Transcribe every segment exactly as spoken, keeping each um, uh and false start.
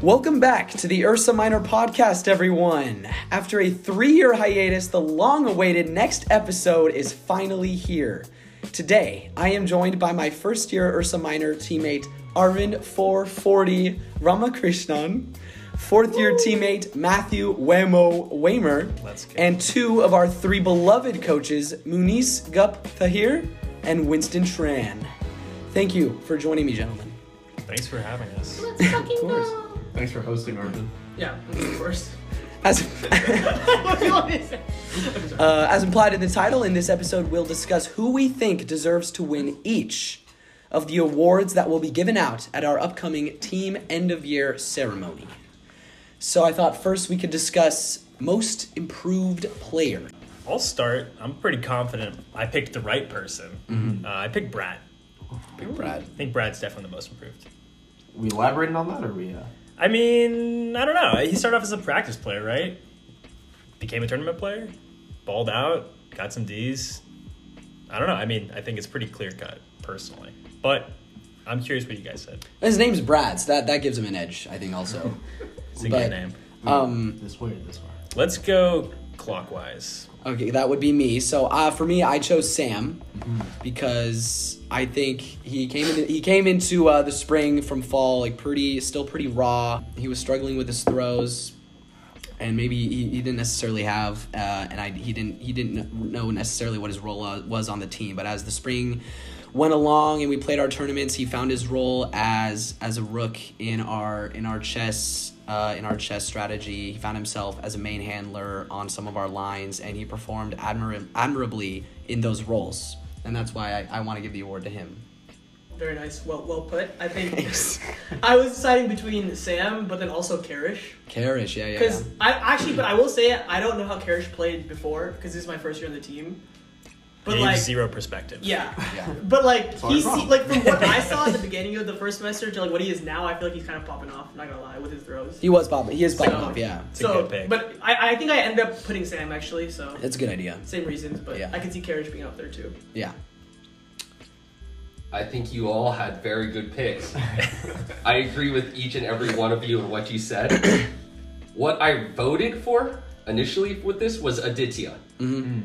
Welcome back to the Ursa Minor podcast, everyone. After a three-year hiatus, the long-awaited next episode is finally here. Today, I am joined by my first-year Ursa Minor teammate, Arvind four forty Ramakrishnan, fourth-year teammate, Matthew Wemo Wamer, and two of our three beloved coaches, Muniz Gup Tahir and Winston Tran. Thank you for joining me, gentlemen. Thanks for having us. Let's fucking go. Thanks for hosting, Arvind. Yeah, of course. As, What do you want me to say? uh, as implied in the title, in this episode, we'll discuss who we think deserves to win each of the awards that will be given out at our upcoming team end-of-year ceremony. So I thought first we could discuss most improved player. I'll start. I'm pretty confident I picked the right person. Mm-hmm. Uh, I picked Brad. Big Brad. I think Brad's definitely the most improved. We elaborating on that, or we? Uh... I mean, I don't know. He started off as a practice player, right? Became a tournament player, balled out, got some D's. I don't know. I mean, I think it's pretty clear-cut, personally. But I'm curious what you guys said. His name's Brad, so that, that gives him an edge, I think, also. It's a But, good name. Um, This way or this way? Let's go clockwise. Okay, that would be me. So uh, for me, I chose Sam because I think he came in, he came into uh, the spring from fall like pretty still pretty raw. He was struggling with his throws, and maybe he, he didn't necessarily have uh, and I he didn't he didn't know necessarily what his role uh, was on the team. But as the spring went along and we played our tournaments, he found his role as as a rook in our in our chess. Uh, in our chess strategy. He found himself as a main handler on some of our lines, and he performed admir- admirably in those roles. And that's why I, I want to give the award to him. Very nice. Well, well put. I think Thanks. I was deciding between Sam, but then also Karish. Karish, yeah, yeah, Because yeah. I actually, but I will say I don't know how Karish played before because this is my first year on the team. But You have like, zero perspective. yeah. Yeah. But like So he I'm see, wrong. like from what I saw at the beginning of the first semester to like what he is now, I feel like he's kind of popping off. I'm not gonna lie with his throws. He was popping. He is popping So- off, yeah. It's a so, good pick. but I, I think I ended up putting Sam actually. So It's a good idea. same reasons, but Yeah. I can see Karish being up there too. Yeah. I think you all had very good picks. I agree with each and every one of you and what you said. What I voted for initially with this was Aditya. Mm-hmm.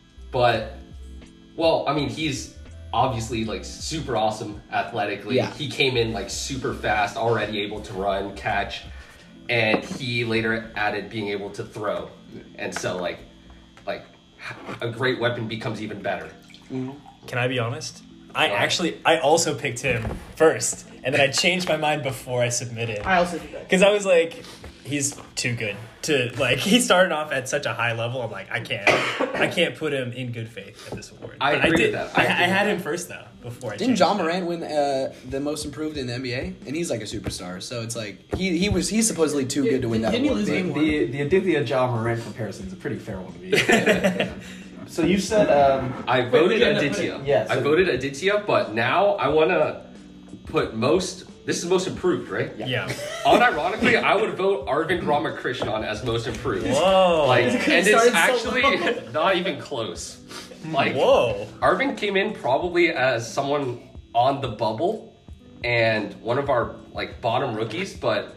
But, well, I mean, he's obviously like super awesome athletically. Yeah. He came in like super fast, already able to run, catch, and he later added being able to throw. And so like, like a great weapon becomes even better. Can I be honest? I actually, I also picked him first, and then I changed my mind before I submitted. I also did that. Because I was like, he's too good to, like, he started off at such a high level. I'm like, I can't, I can't put him in good faith at this award. I But agree did, with that. I I, I agree with had that. him first, though, before I Didn't changed John it. Morant win uh, the most improved in the N B A? And he's like a superstar, so it's like he he was he's supposedly too good to win that Didn't he award. lose game one? The the Aditya Ja Morant comparison is a pretty fair one to be. So you said um, I Wait, voted did you end up Aditya. putting- Yeah, I so- voted Aditya, but now I want to put most. This is most improved, right? Yeah. Unironically, I would vote Arvind Ramakrishnan as most improved. Whoa. Like, It's and it's started so actually low. not even close. Like, Whoa. Arvind came in probably as someone on the bubble and one of our like bottom rookies, but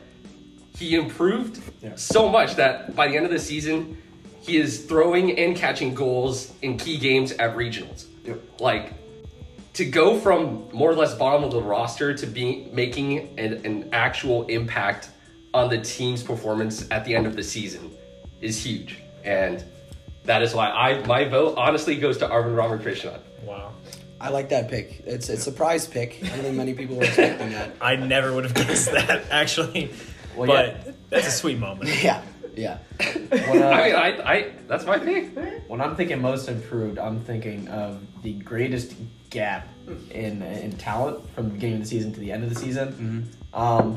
he improved Yeah. so much that by the end of the season, he is throwing and catching goals in key games at regionals. Yep. Like, to go from more or less bottom of the roster to being making an, an actual impact on the team's performance at the end of the season is huge, and that is why I my vote honestly goes to Arvind Ramakrishnan. Wow. I like that pick. It's it's a surprise pick. I don't think many people were expecting that. I never would have guessed that, actually. Well, but yeah. that's a sweet moment. Yeah, yeah. when, uh, I mean, I, I that's my pick. when I'm thinking most improved, I'm thinking of the greatest gap in in talent from the beginning of the season to the end of the season. Um,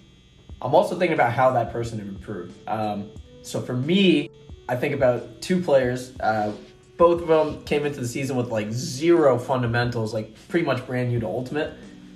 I'm also thinking about how that person improved. Um, so for me, I think about two players. Uh, both of them came into the season with like zero fundamentals, like pretty much brand new to Ultimate.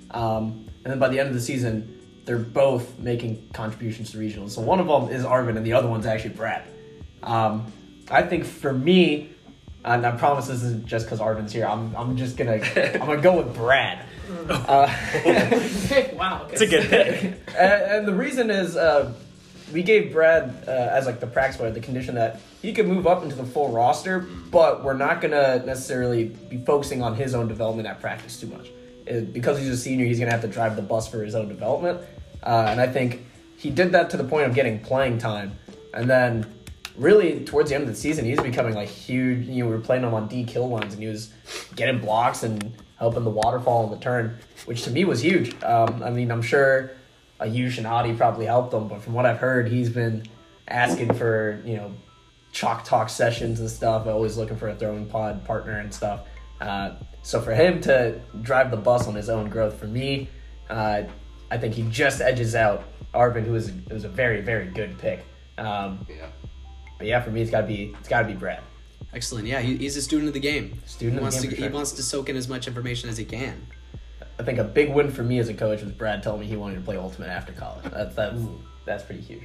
Um, and then by the end of the season, they're both making contributions to regionals. So one of them is Arvin, and the other one's actually Brad. Um, I think for me, And I promise this isn't just because Arvin's here. I'm I'm just gonna I'm gonna go with Brad. Uh, Wow. It's a good pick. and, and the reason is uh, we gave Brad uh, as like the practice player the condition that he could move up into the full roster, but we're not gonna necessarily be focusing on his own development at practice too much. It, because he's a senior, he's gonna have to drive the bus for his own development, uh, and I think he did that to the point of getting playing time, and then. Really, towards the end of the season, he's becoming like huge. You know, we were playing him on D kill lines, and he was getting blocks and helping the waterfall in the turn, which to me was huge. Um, I mean, I'm sure a Yush and Adi probably helped him, but from what I've heard, he's been asking for, you know, chalk talk sessions and stuff, always looking for a throwing pod partner and stuff. Uh, so for him to drive the bus on his own growth, for me, uh, I think he just edges out Arvin, who is who is a very, very good pick. Um, Yeah. But yeah, for me, it's gotta be it's gotta be Brad. Excellent. Yeah, he, he's a student of the game. Student he of wants the game, to for he sure. wants to soak in as much information as he can. I think a big win for me as a coach was Brad telling me he wanted to play Ultimate after college. That's that's that's pretty huge.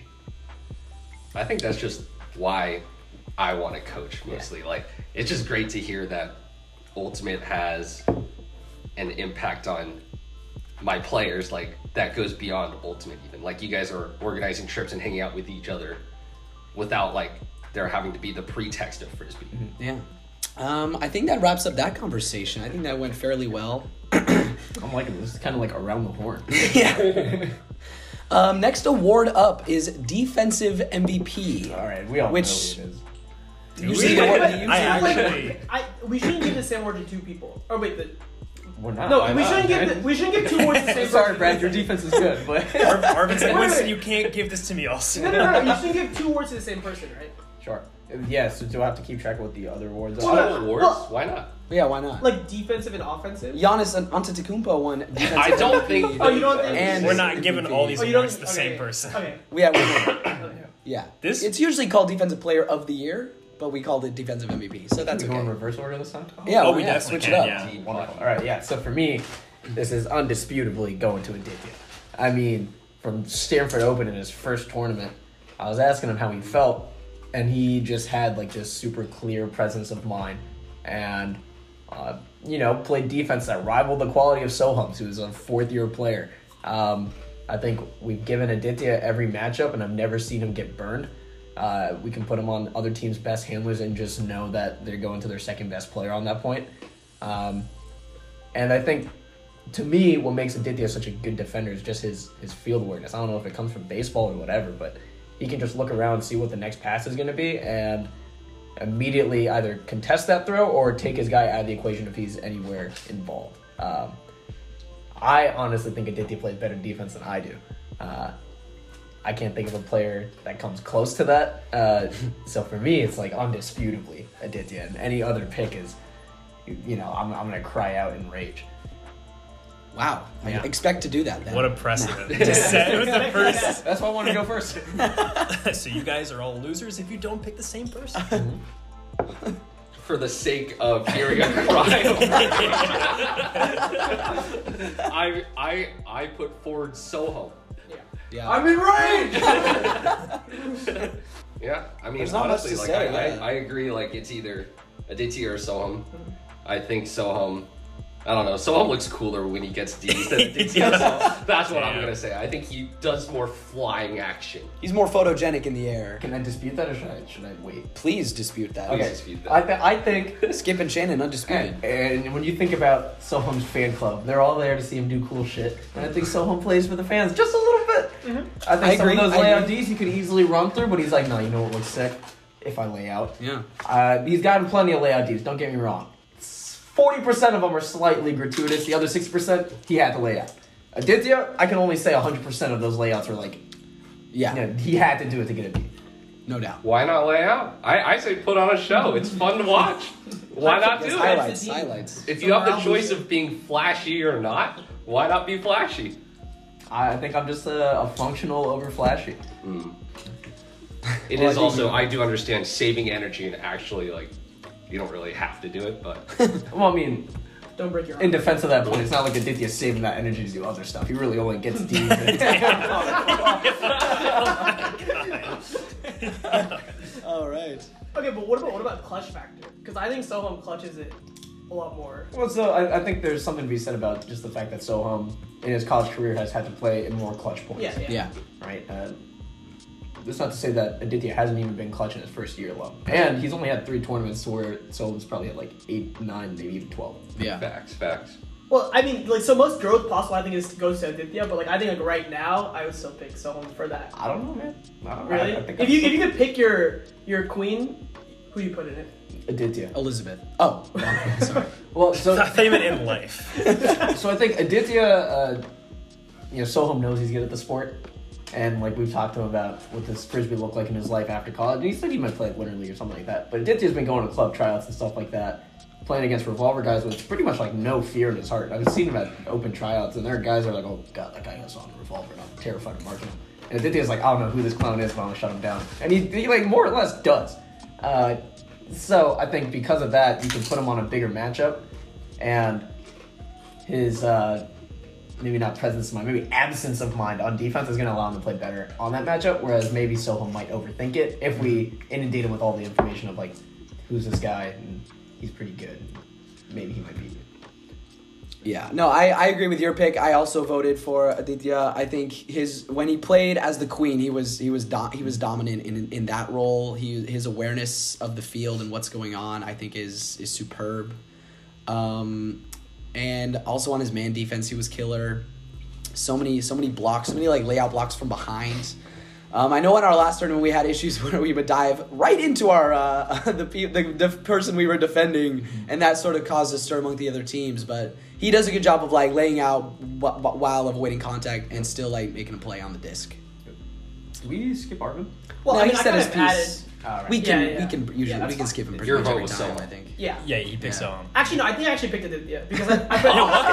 I think that's just why I want to coach mostly. Like, it's just great to hear that Ultimate has an impact on my players, like, that goes beyond Ultimate even. Like, you guys are organizing trips and hanging out with each other without, like, there having to be the pretext of Frisbee. Yeah. Um, I think that wraps up that conversation. I think that went fairly well. I'm liking this. It's kind of like around the horn. Yeah. um, next award up is Defensive M V P. All right, we all Which- know what it is. Usually, We- the award- I usually- actually. I, we shouldn't give the same award to two people. Oh wait, the, We're not. no, Why we not? shouldn't give the, we shouldn't give two awards to the same Sorry, person. Brad. Your defense is good, but Ar- Arvin said, Wait, wait, Winston, wait. you can't give this to me also. No, no, no, no. You shouldn't give two awards to the same person, right? sure. Yeah. So do I have to keep track of what the other awards Well, are? no. Other awards? well- Why not? Yeah, why not? Like defensive and offensive. Giannis Antetokounmpo won Defensive I don't think. Oh, you don't think- And We're not giving all these Oh, you don't. awards to the okay. same person. Okay. Yeah, we did. Okay. Yeah. This- It's usually called Defensive Player of the Year, but we called it Defensive M V P, so that's Can we go in okay. reverse order this time? Yeah, Oh, why we not? definitely Switch can, it up. yeah. Team Wonderful. hockey. All right, yeah. So for me, this is undisputably going to Aditya. I mean, from Stanford Open in his first tournament, I was asking him how he felt, and he just had like this super clear presence of mind, and uh, you know, played defense that rivaled the quality of Sohums, who was a fourth year player. Um, I think we've given Aditya every matchup, and I've never seen him get burned. Uh, we can put him on other teams' best handlers and just know that they're going to their second best player on that point. Um, and I think, to me, what makes Aditya such a good defender is just his, his field awareness. I don't know if it comes from baseball or whatever, but he can just look around, see what the next pass is going to be, and immediately either contest that throw or take his guy out of the equation if he's anywhere involved. Um, I honestly think Aditya plays better defense than I do. Uh, I can't think of a player that comes close to that. Uh, so for me, it's like undisputably Aditya, and any other pick is, you know, I'm I'm gonna cry out in rage. Wow. I Yeah. expect to do that then. What a precedent. to set with the first. That's why I wanted to go first. So you guys are all losers if you don't pick the same person. For the sake of hearing a cry, I I I put forward Soho. Yeah. I'm in rage. Yeah, I mean, There's not much honestly, to like say, I, yeah. I, I agree. Like it's either Aditya or Soham. I think Soham. I don't know. Soham looks cooler when he gets D's than Aditya. So that's what I'm Damn. gonna say. I think he does more flying action. He's more photogenic in the air. Can I dispute that, or should I should I wait? Please dispute that. Please Okay. dispute that. I th- I think. Skip and Shannon, undisputed. And, and when you think about Soham's fan club, they're all there to see him do cool shit. And I think Soham plays for the fans just a little bit. I think I some agree, of those I layout agree. Ds he could easily run through, but he's like, no, you know what looks sick? If I lay out. Yeah. Uh, he's gotten plenty of layout Ds, don't get me wrong. forty percent of them are slightly gratuitous. The other sixty percent, he had to lay out. Aditya, I can only say one hundred percent of those layouts were like, Yeah. you know, he had to do it to get a B. No doubt. Why not lay out? I, I say put on a show. It's fun to watch. Why not do Yes, it? highlights. team. Highlights. If you have the Morale choice booster. of being flashy or not, why not be flashy? I I think I'm just a, a functional over flashy. It Well, I is think also, you- I do understand saving energy and actually, like, you don't really have to do it, but Well, I mean, Don't break your arm. in defense of that point, it's not like Aditya's saving that energy to do other stuff. He really only gets D. All right. Okay, but what about what about clutch factor? Because I think Soham clutches it a lot more. Well, so I, I think there's something to be said about just the fact that Soham in his college career has had to play in more clutch points. Yeah, yeah. Yeah. Right. Uh, that's not to say that Aditya hasn't even been clutch in his first year alone, and he's only had three tournaments where Soham's probably at like eight, nine, maybe even twelve. Yeah. Facts, facts. Well, I mean, like, so most growth possible, I think, is goes to Aditya, but like, I think like right now, I would still pick Soham for that. I don't know, man. I don't, Really? I, I think if you if you could pick your your queen, who do you put in it? Aditya. Elizabeth. Oh, wrong. Sorry. Well, so I thought you meant in life. so I think Aditya, uh, you know, Soham knows he's good at the sport, and like we've talked to him about what this frisbee looked like in his life after college. And he said he might play at Winter League or something like that. But Aditya's been going to club tryouts and stuff like that, playing against Revolver guys with pretty much like no fear in his heart. I've seen him at open tryouts, and there are guys that are like, "Oh God, that guy has on a Revolver, and I'm terrified of marking him." And Aditya's like, "I don't know who this clown is, but I'm gonna shut him down," and he, he like more or less does. Uh, so I think because of that, you can put him on a bigger matchup, and his uh, maybe not presence of mind, maybe absence of mind on defense is going to allow him to play better on that matchup, whereas maybe Soham might overthink it if we inundate him with all the information of, like, who's this guy, and he's pretty good. Maybe he might beat you. Yeah, no, I, I agree with your pick. I also voted for Aditya. I think his when he played as the queen, he was he was do, he was dominant in in that role. He his awareness of the field and what's going on, I think, is is superb. Um, and also on his man defense, he was killer. So many so many blocks, so many like layout blocks from behind. Um, I know in our last tournament we had issues where we would dive right into our uh, the, the the person we were defending, and that sort of caused a stir among the other teams. But he does a good job of like laying out w- w- while avoiding contact and still like making a play on the disc. Did we skip Arvin? Well, No, I mean, he I said kind his of piece. added. We can Yeah, yeah. we can usually Yeah, that's we can fine. skip him pretty Your much vote every was time. Soham. I think. Yeah. Yeah, you pick Yeah. Soham. Actually, no, I think I actually picked Aditya because I, I put. You know what?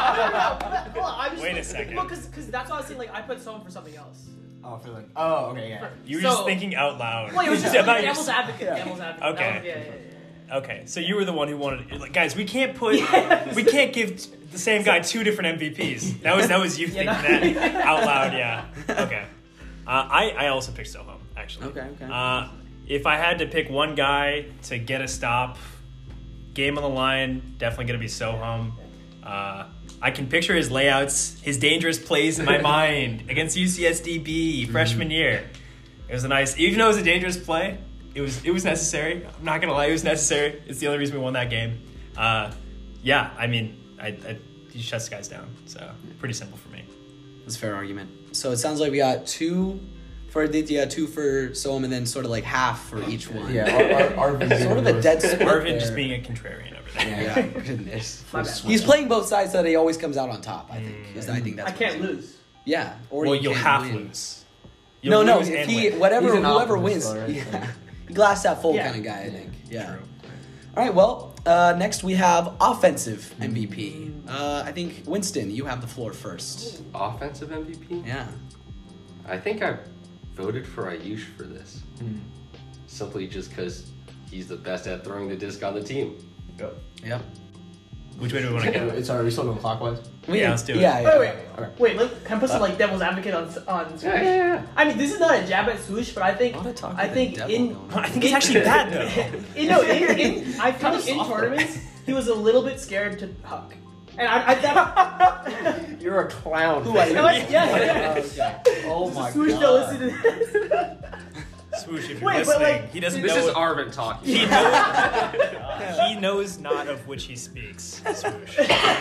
Hold on, I'm just Wait a like- second. Well, because that's why I was saying like I put Soham for something else. Oh, for like, oh, okay, yeah. You were So- just thinking out loud. Well, it was just about like, your- devil's advocate. Devil's advocate. Okay. That was- yeah, yeah, yeah. Okay, so you were the one who wanted like, guys. We can't put, we can't give the same guy two different M V Ps. That was that was you thinking Yeah, that out loud. Yeah. Okay. Uh, I I also picked Soham actually. Okay, okay. Uh, if I had to pick one guy to get a stop, game on the line, definitely gonna be Soham. Uh, I can picture his layouts, his dangerous plays in my mind against U C S D B freshman year. It was a nice, even though it was a dangerous play, it was it was necessary. I'm not gonna lie, it was necessary. It's the only reason we won that game. Uh, yeah, I mean, I, I he shuts guys down, so pretty simple for me. That's a fair argument. So it sounds like we got two for Aditya, two for Soham, and then sort of like half for each one. Yeah, Ar- Ar- Arvin's Sort of a dead split Arvin there. just being a contrarian over there. Yeah, goodness. My bad. He's playing both sides so that he always comes out on top, I think. Is I think that's I what can't he's- lose. Yeah. Or Well, you you'll can't half win. lose. No, You'll no, lose if and he win. whatever He's an whoever optimist, wins. though, right? Yeah. Glass half full Yeah. kind of guy, I think. Yeah. True. All right, well, uh, next we have offensive M V P. Uh, I think, Winston, you have the floor first. Offensive M V P? Yeah. I think I voted for Ayush for this. Simply just because he's the best at throwing the disc on the team. Yep. Yep. Which way do we want to go? It's, are we still going clockwise? Yeah, let's do it. Yeah, yeah. Wait, wait, Okay. wait. Look, can I put some like devil's advocate on on Swoosh? Yeah, yeah, yeah. I mean, this is not a jab at Swoosh, but I think A lot of talk I with think the devil in going on. I think it's actually bad though. you know in, in I feel like in soft, though. tournaments he was a little bit scared to huck, and I, I that, You're a clown. Who are you? am I- yeah, yeah. Oh my Swoosh, god. don't listen to this. Swoosh, if you're Wait, but, listening, like, he doesn't This know. is Arvin talking. he knows. He knows not of which he speaks. Swoosh.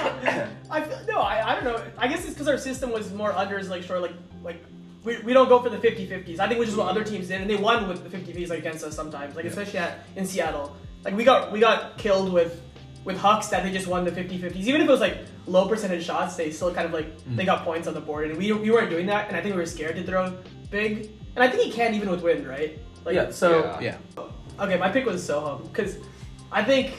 I feel, no, I, I don't know. I guess it's because our system was more unders, like short, like like we, we don't go for the fifty-fifties. I think which is what other teams did, and they won with the fifty-fifties like against us sometimes, like especially at, in Seattle. Like we got we got killed with with Hucks that they just won the fifty-fifties. Even if it was like low percentage shots, they still kind of like they got points on the board, and we we weren't doing that. And I think we were scared to throw big. And I think he can even with wind, right? Like, Yeah, so Yeah. Yeah. Okay, my pick was Soham because I think,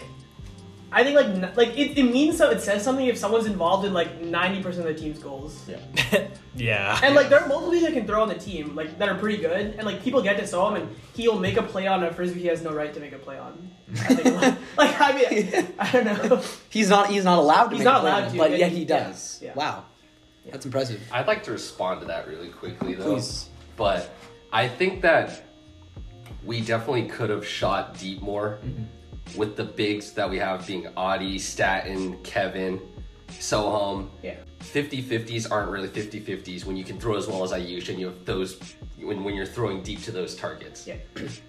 I think like n- like it, it means so it says something if someone's involved in like ninety percent of the team's goals. yeah. Yeah. And like there are multiple people that can throw on the team like that are pretty good, and like people get to Soham and he'll make a play on a frisbee he has no right to make a play on. I think, like I mean I don't know. He's not he's not allowed to He's make not a play allowed on it, to, but and yet he- he yeah, does. yeah. Wow. That's impressive. I'd like to respond to that really quickly, though. Please. But I think that we definitely could have shot deep more with the bigs that we have being Audie, Staten, Kevin, Soham. Yeah. fifty-fifties aren't really fifty-fifties when you can throw as well as Ayush and you have those when, when you're throwing deep to those targets. Yeah.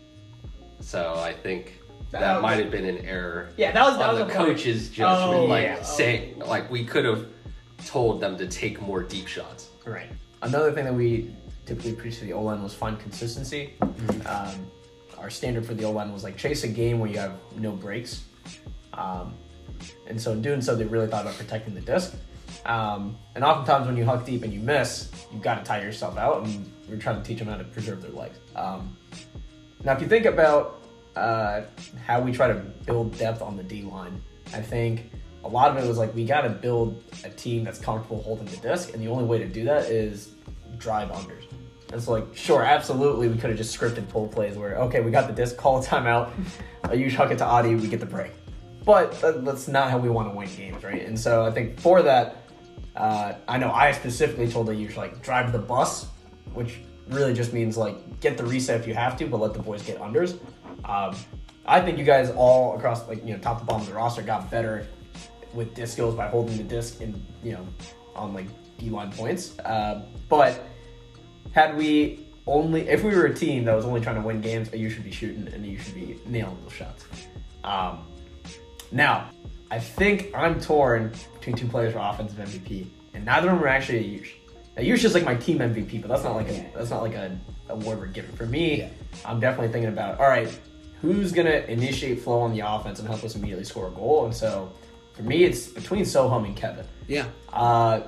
So I think that, That was- might have been an error Yeah, that was that on was the a point. coach's judgment. Oh, like yeah. say like we could have told them to take more deep shots. Right. Another thing that we typically preach to the O-line was find consistency. Um, our standard for the O-line was like chase a game where you have no breaks. Um, and so in doing so, they really thought about protecting the disc. Um, and oftentimes when you huck deep and you miss, you've got to tire yourself out, and we're trying to teach them how to preserve their legs. Um, now, if you think about uh, how we try to build depth on the D-line, I think a lot of it was like we got to build a team that's comfortable holding the disc, and the only way to do that is drive unders. And so, like, sure, absolutely, we could have just scripted pull plays where, okay, we got the disc, call a timeout, you huck it to Adi, we get the break. But that, that's not how we want to win games, right? And so I think for that, uh, I know I specifically told Ayush, like, drive the bus, which really just means, like, get the reset if you have to, but let the boys get unders. Um, I think you guys all across, like, you know, top to bottom of the roster got better with disc skills by holding the disc in, you know, on, like, D-line points. Uh, but had we only, if we were a team that was only trying to win games, you should be shooting and you should be nailing those shots. Um, now, I think I'm torn between two players for offensive M V P, and neither of them are actually Ayush. Ayush is like my team M V P, but that's not like a that's not like a award we're giving. For me, Yeah. I'm definitely thinking about, all right, who's gonna initiate flow on the offense and help us immediately score a goal? And so, for me, it's between Soham and Kevin. Yeah. Uh,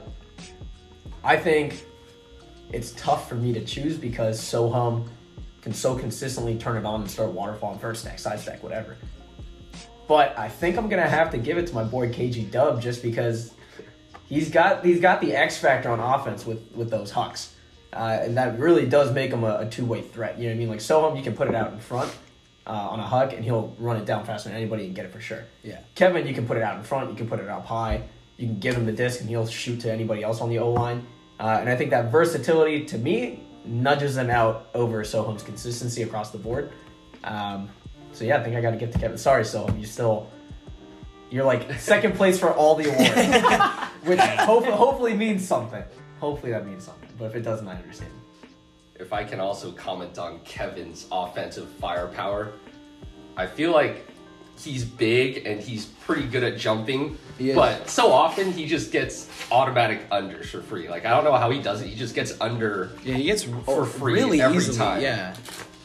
I think it's tough for me to choose because Soham can so consistently turn it on and start waterfall and first stack, side stack, whatever. But I think I'm gonna have to give it to my boy K G Dub just because he's got he's got the X factor on offense with with those hucks, uh, and that really does make him a, a two way threat. You know what I mean? Like Soham, you can put it out in front uh, on a huck and he'll run it down faster than anybody and get it for sure. Yeah. Kevin, you can put it out in front, you can put it up high, you can give him the disc and he'll shoot to anybody else on the O-line. Uh, and I think that versatility, to me, nudges them out over Soham's consistency across the board. Um, so yeah, I think I got to get to Kevin. Sorry, Soham, you still, you're like second place for all the awards, which hopefully, hopefully means something. Hopefully that means something, but if it doesn't, I understand. If I can also comment on Kevin's offensive firepower, I feel like he's big and he's pretty good at jumping, He is. but so often he just gets automatic unders for free. Like I don't know how he does it. He just gets under. Yeah, he gets For free really every easily. time. Yeah.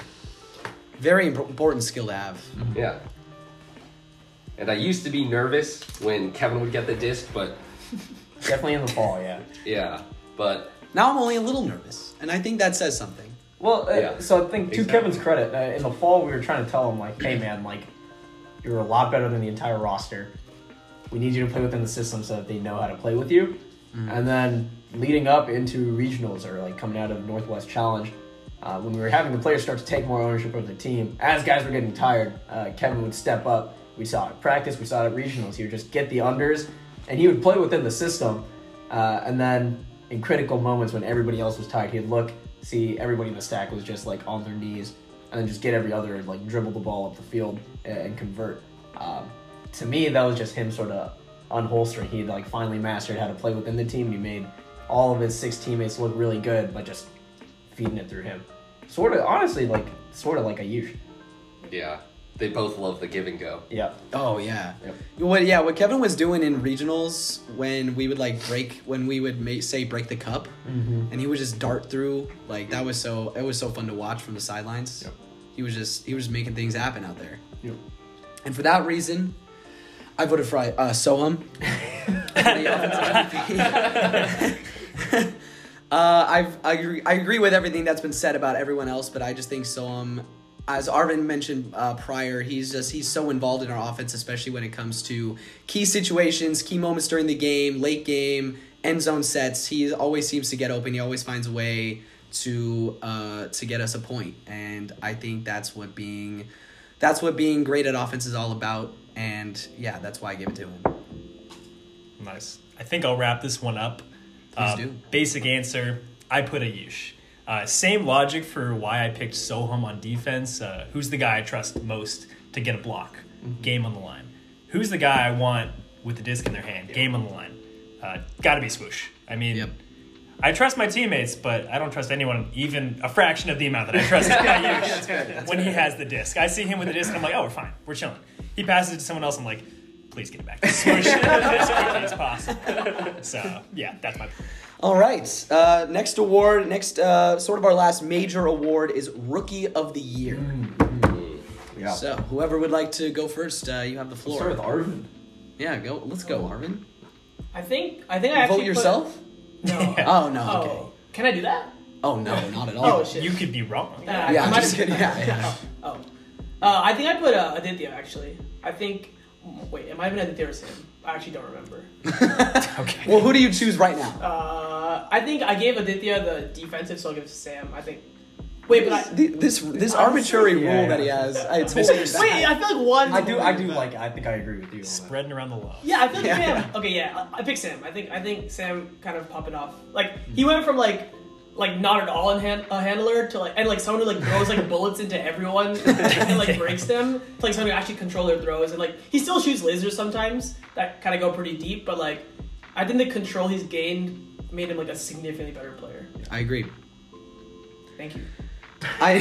Very imp- important skill to have. Yeah. And I used to be nervous when Kevin would get the disc, but Definitely in the fall, yeah. yeah, but Now I'm only a little nervous, and I think that says something. Well, uh, Yeah. so I think to Exactly. Kevin's credit, uh, in the fall we were trying to tell him like, hey man, like you're a lot better than the entire roster. We need you to play within the system so that they know how to play with you. And then leading up into regionals or like coming out of Northwest Challenge, uh, when we were having the players start to take more ownership of the team, as guys were getting tired, uh, Kevin would step up. We saw it at practice, we saw it at regionals. He would just get the unders, and he would play within the system. Uh, and then in critical moments when everybody else was tired, he'd look, see everybody in the stack was just like on their knees, and then just get every other, like dribble the ball up the field and, and convert. Um, to me, that was just him sort of unholstering. He like finally mastered how to play within the team, and he made all of his six teammates look really good, but just feeding it through him. Sort of, honestly, like sort of like Ayush. yeah, they both love the give and go. Yeah. Oh yeah. Yep. What yeah, what Kevin was doing in regionals when we would like break when we would make, say break the cup, Mm-hmm. and he would just dart through, like that was so it was so fun to watch from the sidelines. Yep. He was just he was just making things happen out there. Yep. And for that reason, I voted for uh, Soham. uh, I've, I agree. I agree with everything that's been said about everyone else, but I just think Soham, as Arvin mentioned uh, prior, he's just he's so involved in our offense, especially when it comes to key situations, key moments during the game, late game, end zone sets. He always seems to get open. He always finds a way to uh, to get us a point, and I think that's what being that's what being great at offense is all about. And yeah, that's why I give it to him. Nice. I think I'll wrap this one up. Please Uh, do. Basic answer, I put Ayush. Uh, same logic for why I picked Soham on defense. Uh, who's the guy I trust most to get a block? Mm-hmm. Game on the line. Who's the guy I want with the disc in their hand? Game on the line. Uh, Got to be Swoosh. I mean, Yep. I trust my teammates, but I don't trust anyone even a fraction of the amount that I trust Ayush when he has the disc. I see him with the disc, and I'm like, oh, we're fine. We're chilling. He passes it to someone else, I'm like, please get it back to Swoosh as quickly as possible. So, yeah, that's my point. All right. Uh, next award, next uh, sort of our last major award is Rookie of the Year. Mm-hmm. Yeah. So, whoever would like to go first, uh, you have the Let's floor. start with Arvin. Yeah, go. Let's go, Arvin. I think I think I actually Vote yourself? Put, no. Oh no. Oh, Okay. can I do that? Oh no, not at all. Oh shit. You could be wrong. Uh, Yeah, I I'm might just have- kidding. Yeah, yeah. Oh. oh. Uh, I think I put uh, Aditya actually. I think. Wait, it might have been Aditya or Sam. I actually don't remember. Okay. Well, who do you choose right now? Uh, I think I gave Aditya the defensive, so I'll give Sam. I think. Wait, but I. Th- this this I'm arbitrary sorry, rule yeah, that yeah. he has, I Wait, totally I feel like one. I do, I do like. I think I agree with you. On that. Spreading around the love. Yeah, I feel like Yeah. Sam. Okay, yeah, I I picked Sam. I think I think Sam kind of popping off. Like he went from like like not at all in hand, a handler to like and like someone who like throws like bullets into everyone and like breaks them to like someone who actually control their throws and like he still shoots lasers sometimes that kind of go pretty deep, but like I think the control he's gained made him like a significantly better player. I agree. Thank you. I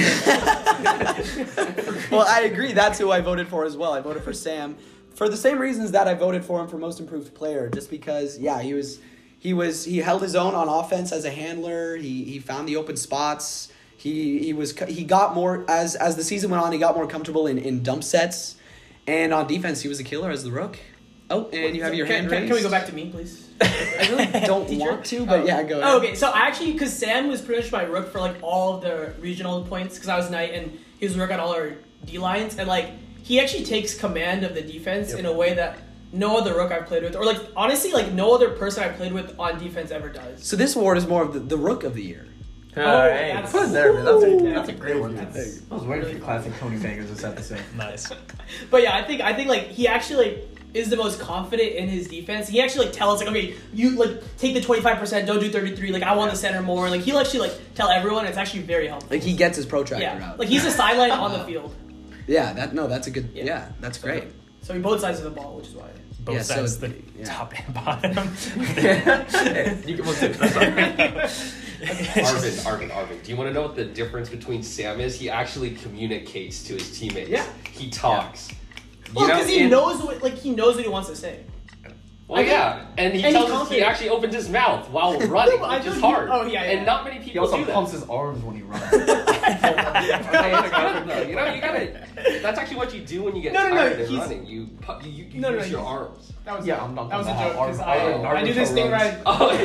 well, I agree. That's who I voted for as well. I voted for Sam for the same reasons that I voted for him for most improved player. Just because, yeah, he was, he was, he held his own on offense as a handler. He he found the open spots. He he was he got more as as the season went on. He got more comfortable in, in dump sets, and on defense he was a killer as the rook. Oh, and you have your can, hand can, raised. can we go back to me, please? I really don't Teacher? want to, but Oh. yeah, go ahead. Oh, okay, so I actually, because Sam was pretty much my rook for like all of the regional points, because I was knight and he was rook on all our D lines, and like he actually takes command of the defense Yep. in a way that no other rook I've played with, or like honestly, like no other person I've played with on defense ever does. So this award is more of the, the rook of the year. Oh, hey, that's- put it there, man. That's a, Ooh. that's a great one. That's- I was waiting for classic Tony Bangers this episode. Nice. But yeah, I think I think like he actually like is the most confident in his defense. He actually like tells like, okay, you like take the twenty-five percent, don't do thirty-three. Like I want the center more. Like he'll actually like tell everyone. It's actually very helpful. Like he gets his protractor yeah, out. like he's a sideline on the field. Yeah, that no, that's a good. Yeah, Yeah. that's So- great. So he both sides of the ball, which is why. Both Yeah, so sides, the yeah. top and bottom. You can look at this. Arvin, Arvin, Arvin. Do you want to know what the difference between Sam is? He actually communicates to his teammates. Yeah. He talks. Well, You know, because he and- knows what like he knows what he wants to say. Well, I think- yeah, and he and tells he's us he confident. actually opens his mouth while running, I which is know he- hard. oh, yeah, yeah. And not many He people also do that. pumps his arms when he runs. Okay, it's good though. You know, you gotta. That's actually what you do when you get No, no, no, tired of he's- running. You pu- you, you No, no, use no, your he's- arms. That was Yeah, I'm not that was a gonna joke have because Ar- I, Ar- I do this Naruto thing runs. right. Oh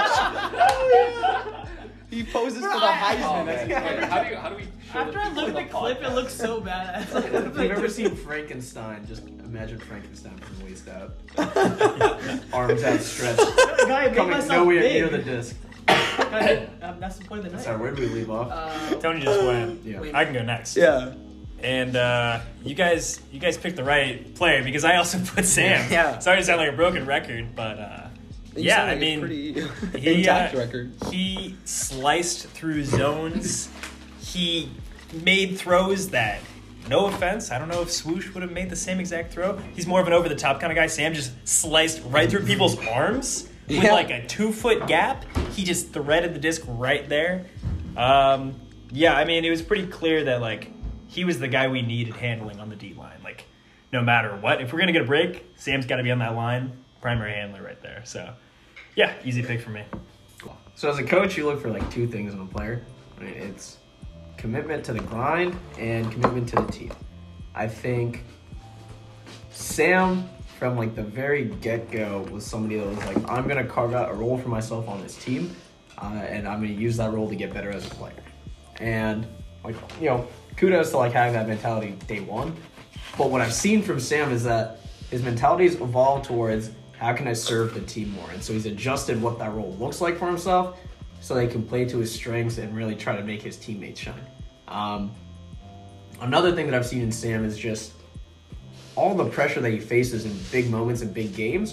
yeah. He poses Bro, for the I- Heisman. Oh, That's man. Wait, how do you how do we? Show After the I people look at in the clip, it podcast? looks so bad. If you've ever seen Frankenstein, just imagine Frankenstein from the waist out. Arms outstretched, Guy, I made coming myself nowhere big. near the disc. Guy, um, that's the point of the night. Sorry, where did we leave off? Uh, Tony just went. Yeah. wait. I can go next. yeah. And uh, you guys, you guys picked the right player because I also put Sam. Yeah. Sorry to sound like a broken record, but uh, You yeah, sound I like a mean, pretty he, intact uh, record. he sliced through zones. He made throws that, no offense, I don't know if Swoosh would have made the same exact throw. He's more of an over-the-top kind of guy. Sam just sliced right through people's arms with Yeah. like a two-foot gap. He just threaded the disc right there. Um, yeah, I mean, it was pretty clear that like he was the guy we needed handling on the D line. Like, no matter what, if we're gonna get a break, Sam's got to be on that line, primary handler right there. So, yeah, easy pick for me. So as a coach, you look for like two things in a player. I mean, it's commitment to the grind and commitment to the team. I think Sam, from like the very get-go, was somebody that was like, I'm gonna carve out a role for myself on this team, uh, and I'm gonna use that role to get better as a player. And like, you know, kudos to like having that mentality day one. But what I've seen from Sam is that his mentality's evolved towards how can I serve the team more, and so he's adjusted what that role looks like for himself, so they can play to his strengths and really try to make his teammates shine. Um, another thing that I've seen in Sam is just all the pressure that he faces in big moments and big games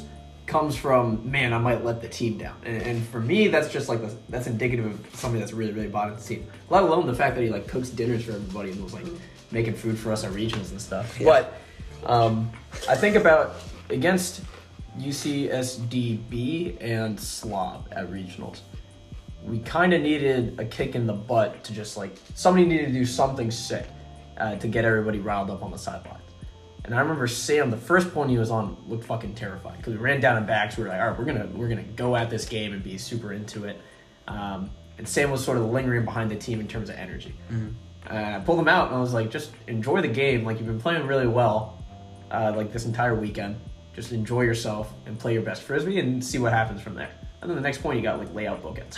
comes from, man, I might let the team down. And, and for me, that's just like, the, that's indicative of somebody that's really, really bought into the team. Let alone the fact that he like cooks dinners for everybody and was like making food for us at regionals and stuff. Yeah. But um, I think about against U C S D B and Slob at regionals, we kind of needed a kick in the butt to just like, somebody needed to do something sick uh, to get everybody riled up on the sidelines. And I remember Sam, the first point he was on, looked fucking terrified because we ran down and backs. We were like, all right, we're gonna we're gonna go at this game and be super into it. Um, and Sam was sort of lingering behind the team in terms of energy. Mm-hmm. And I pulled him out and I was like, just enjoy the game. Like, you've been playing really well, uh, like this entire weekend. Just enjoy yourself and play your best frisbee and see what happens from there. And then the next point, you got like layout bookends.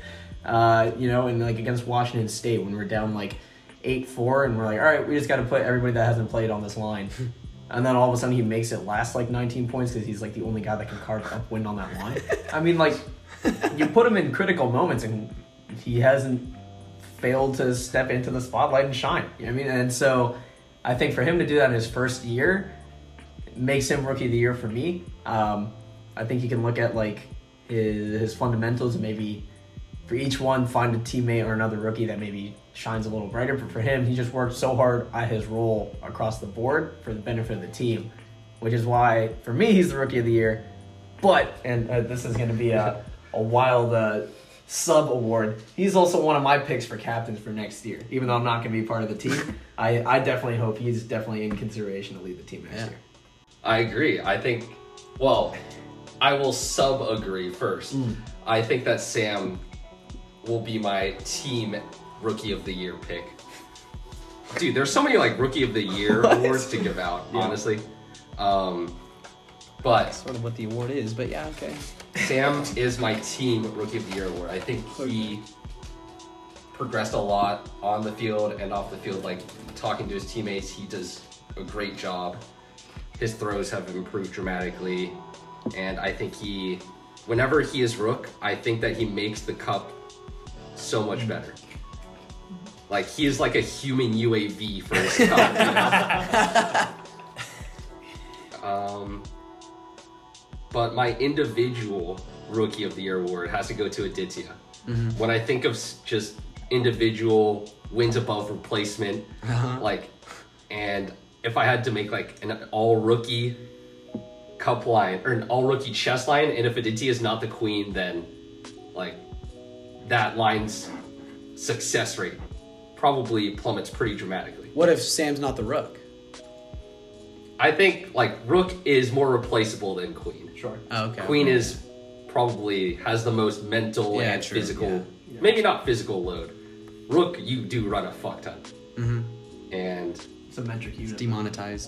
uh, you know, and like against Washington State when we we're down like eight four and we're like, all right, we just got to put everybody that hasn't played on this line. And then all of a sudden he makes it last like nineteen points because he's like the only guy that can carve upwind on that line. I mean, like, you put him in critical moments and he hasn't failed to step into the spotlight and shine. You know what I mean? And so I think for him to do that in his first year makes him rookie of the year for me. Um, I think you can look at like his, his fundamentals and maybe for each one find a teammate or another rookie that maybe shines a little brighter. But for him, he just worked so hard at his role across the board for the benefit of the team, which is why for me he's the rookie of the year. But, and uh, this is going to be a, a wild uh, sub award, he's also one of my picks for captains for next year. Even though I'm not going to be part of the team, I, I definitely hope he's definitely in consideration to lead the team next Yeah. year. I agree. I think, well, I will sub-agree first. Mm. I think that Sam will be my team rookie of the year pick. Dude, there's so many like rookie of the year awards to give out, Yeah. honestly. Um, but Sort of what the award is, but yeah, okay. Sam is my team rookie of the year award. I think he progressed a lot on the field and off the field. Like talking to his teammates, he does a great job. His throws have improved dramatically, and I think he, whenever he is rook, I think that he makes the cup so much better. Like he is like a human U A V for his cup. You know? um, but my individual rookie of the year award has to go to Aditya. Mm-hmm. When I think of s- just individual wins above replacement, Uh-huh. like, and if I had to make like an all rookie cup line or an all rookie chess line, and if Aditya is not the queen, then like that line's success rate probably plummets pretty dramatically. What if Sam's not the rook? I think like rook is more replaceable than queen. Sure. Oh, okay. Queen is probably has the most mental Yeah, and true, physical, yeah. Yeah. maybe not physical load. Rook, you do run a fuck ton, Mm-hmm. and It's a metric unit. Demonetized.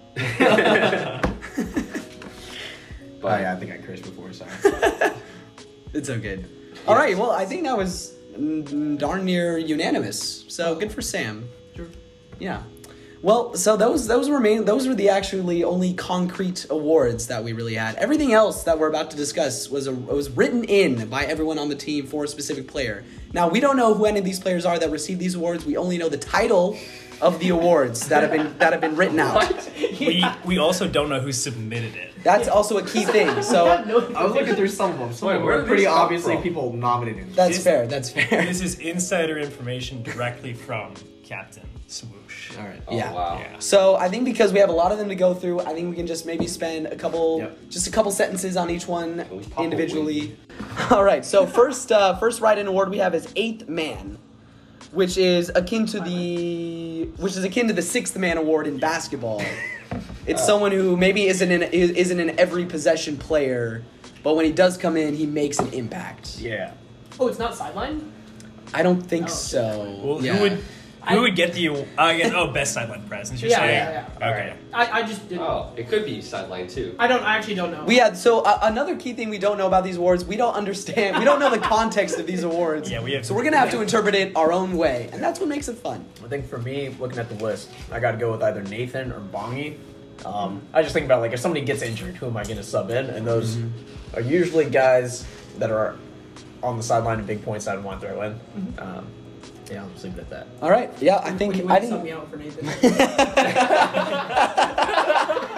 but Oh, yeah, I think I cursed before, sorry. It's so good. All right, well, I think that was mm, darn near unanimous. So good for Sam. Sure. Yeah. Well, so those those were main, those were the actually only concrete awards that we really had. Everything else that we're about to discuss was a, was written in by everyone on the team for a specific player. Now, we don't know who any of these players are that received these awards. We only know the title of the awards that have been that have been written out. We we also don't know who submitted it. That's also a key thing. We So have no I was looking through some of them. Some Wait, of them where were did pretty these come obviously from? people nominated. that's This- fair. That's fair. This is insider information directly from Captain Swoosh. All right. oh Yeah. wow. Yeah. So I think because we have a lot of them to go through, I think we can just maybe spend a couple, Yep. just a couple sentences on each one we pop a individually. All right. So first, uh, first write-in award we have is eighth man, which is akin to the, which is akin to the sixth man award in basketball. It's someone who maybe isn't in isn't an every possession player, but when he does come in, he makes an impact. Yeah. Oh, it's not sideline? I don't think Oh. so. Well, yeah. who would I- who would get the uh, again? Oh, best sideline presence. You're Yeah, saying? yeah, yeah. Okay. I, I just didn't. Oh, it could be sideline too. I don't. I actually don't know. We had so uh, another key thing we don't know about these awards. We don't understand. We don't know the context of these awards. Yeah, we have- So we're gonna have to interpret it our own way, and that's what makes it fun. I think for me, looking at the list, I got to go with either Nathan or Bongi. Um, I just think about like if somebody gets injured, who am I going to sub in? And those are usually guys that are on the sideline of big points I would want to throw in. Um, yeah, I'll just leave it at that. All right. Yeah, I think When you I wouldn't sub me think. out for Nathan.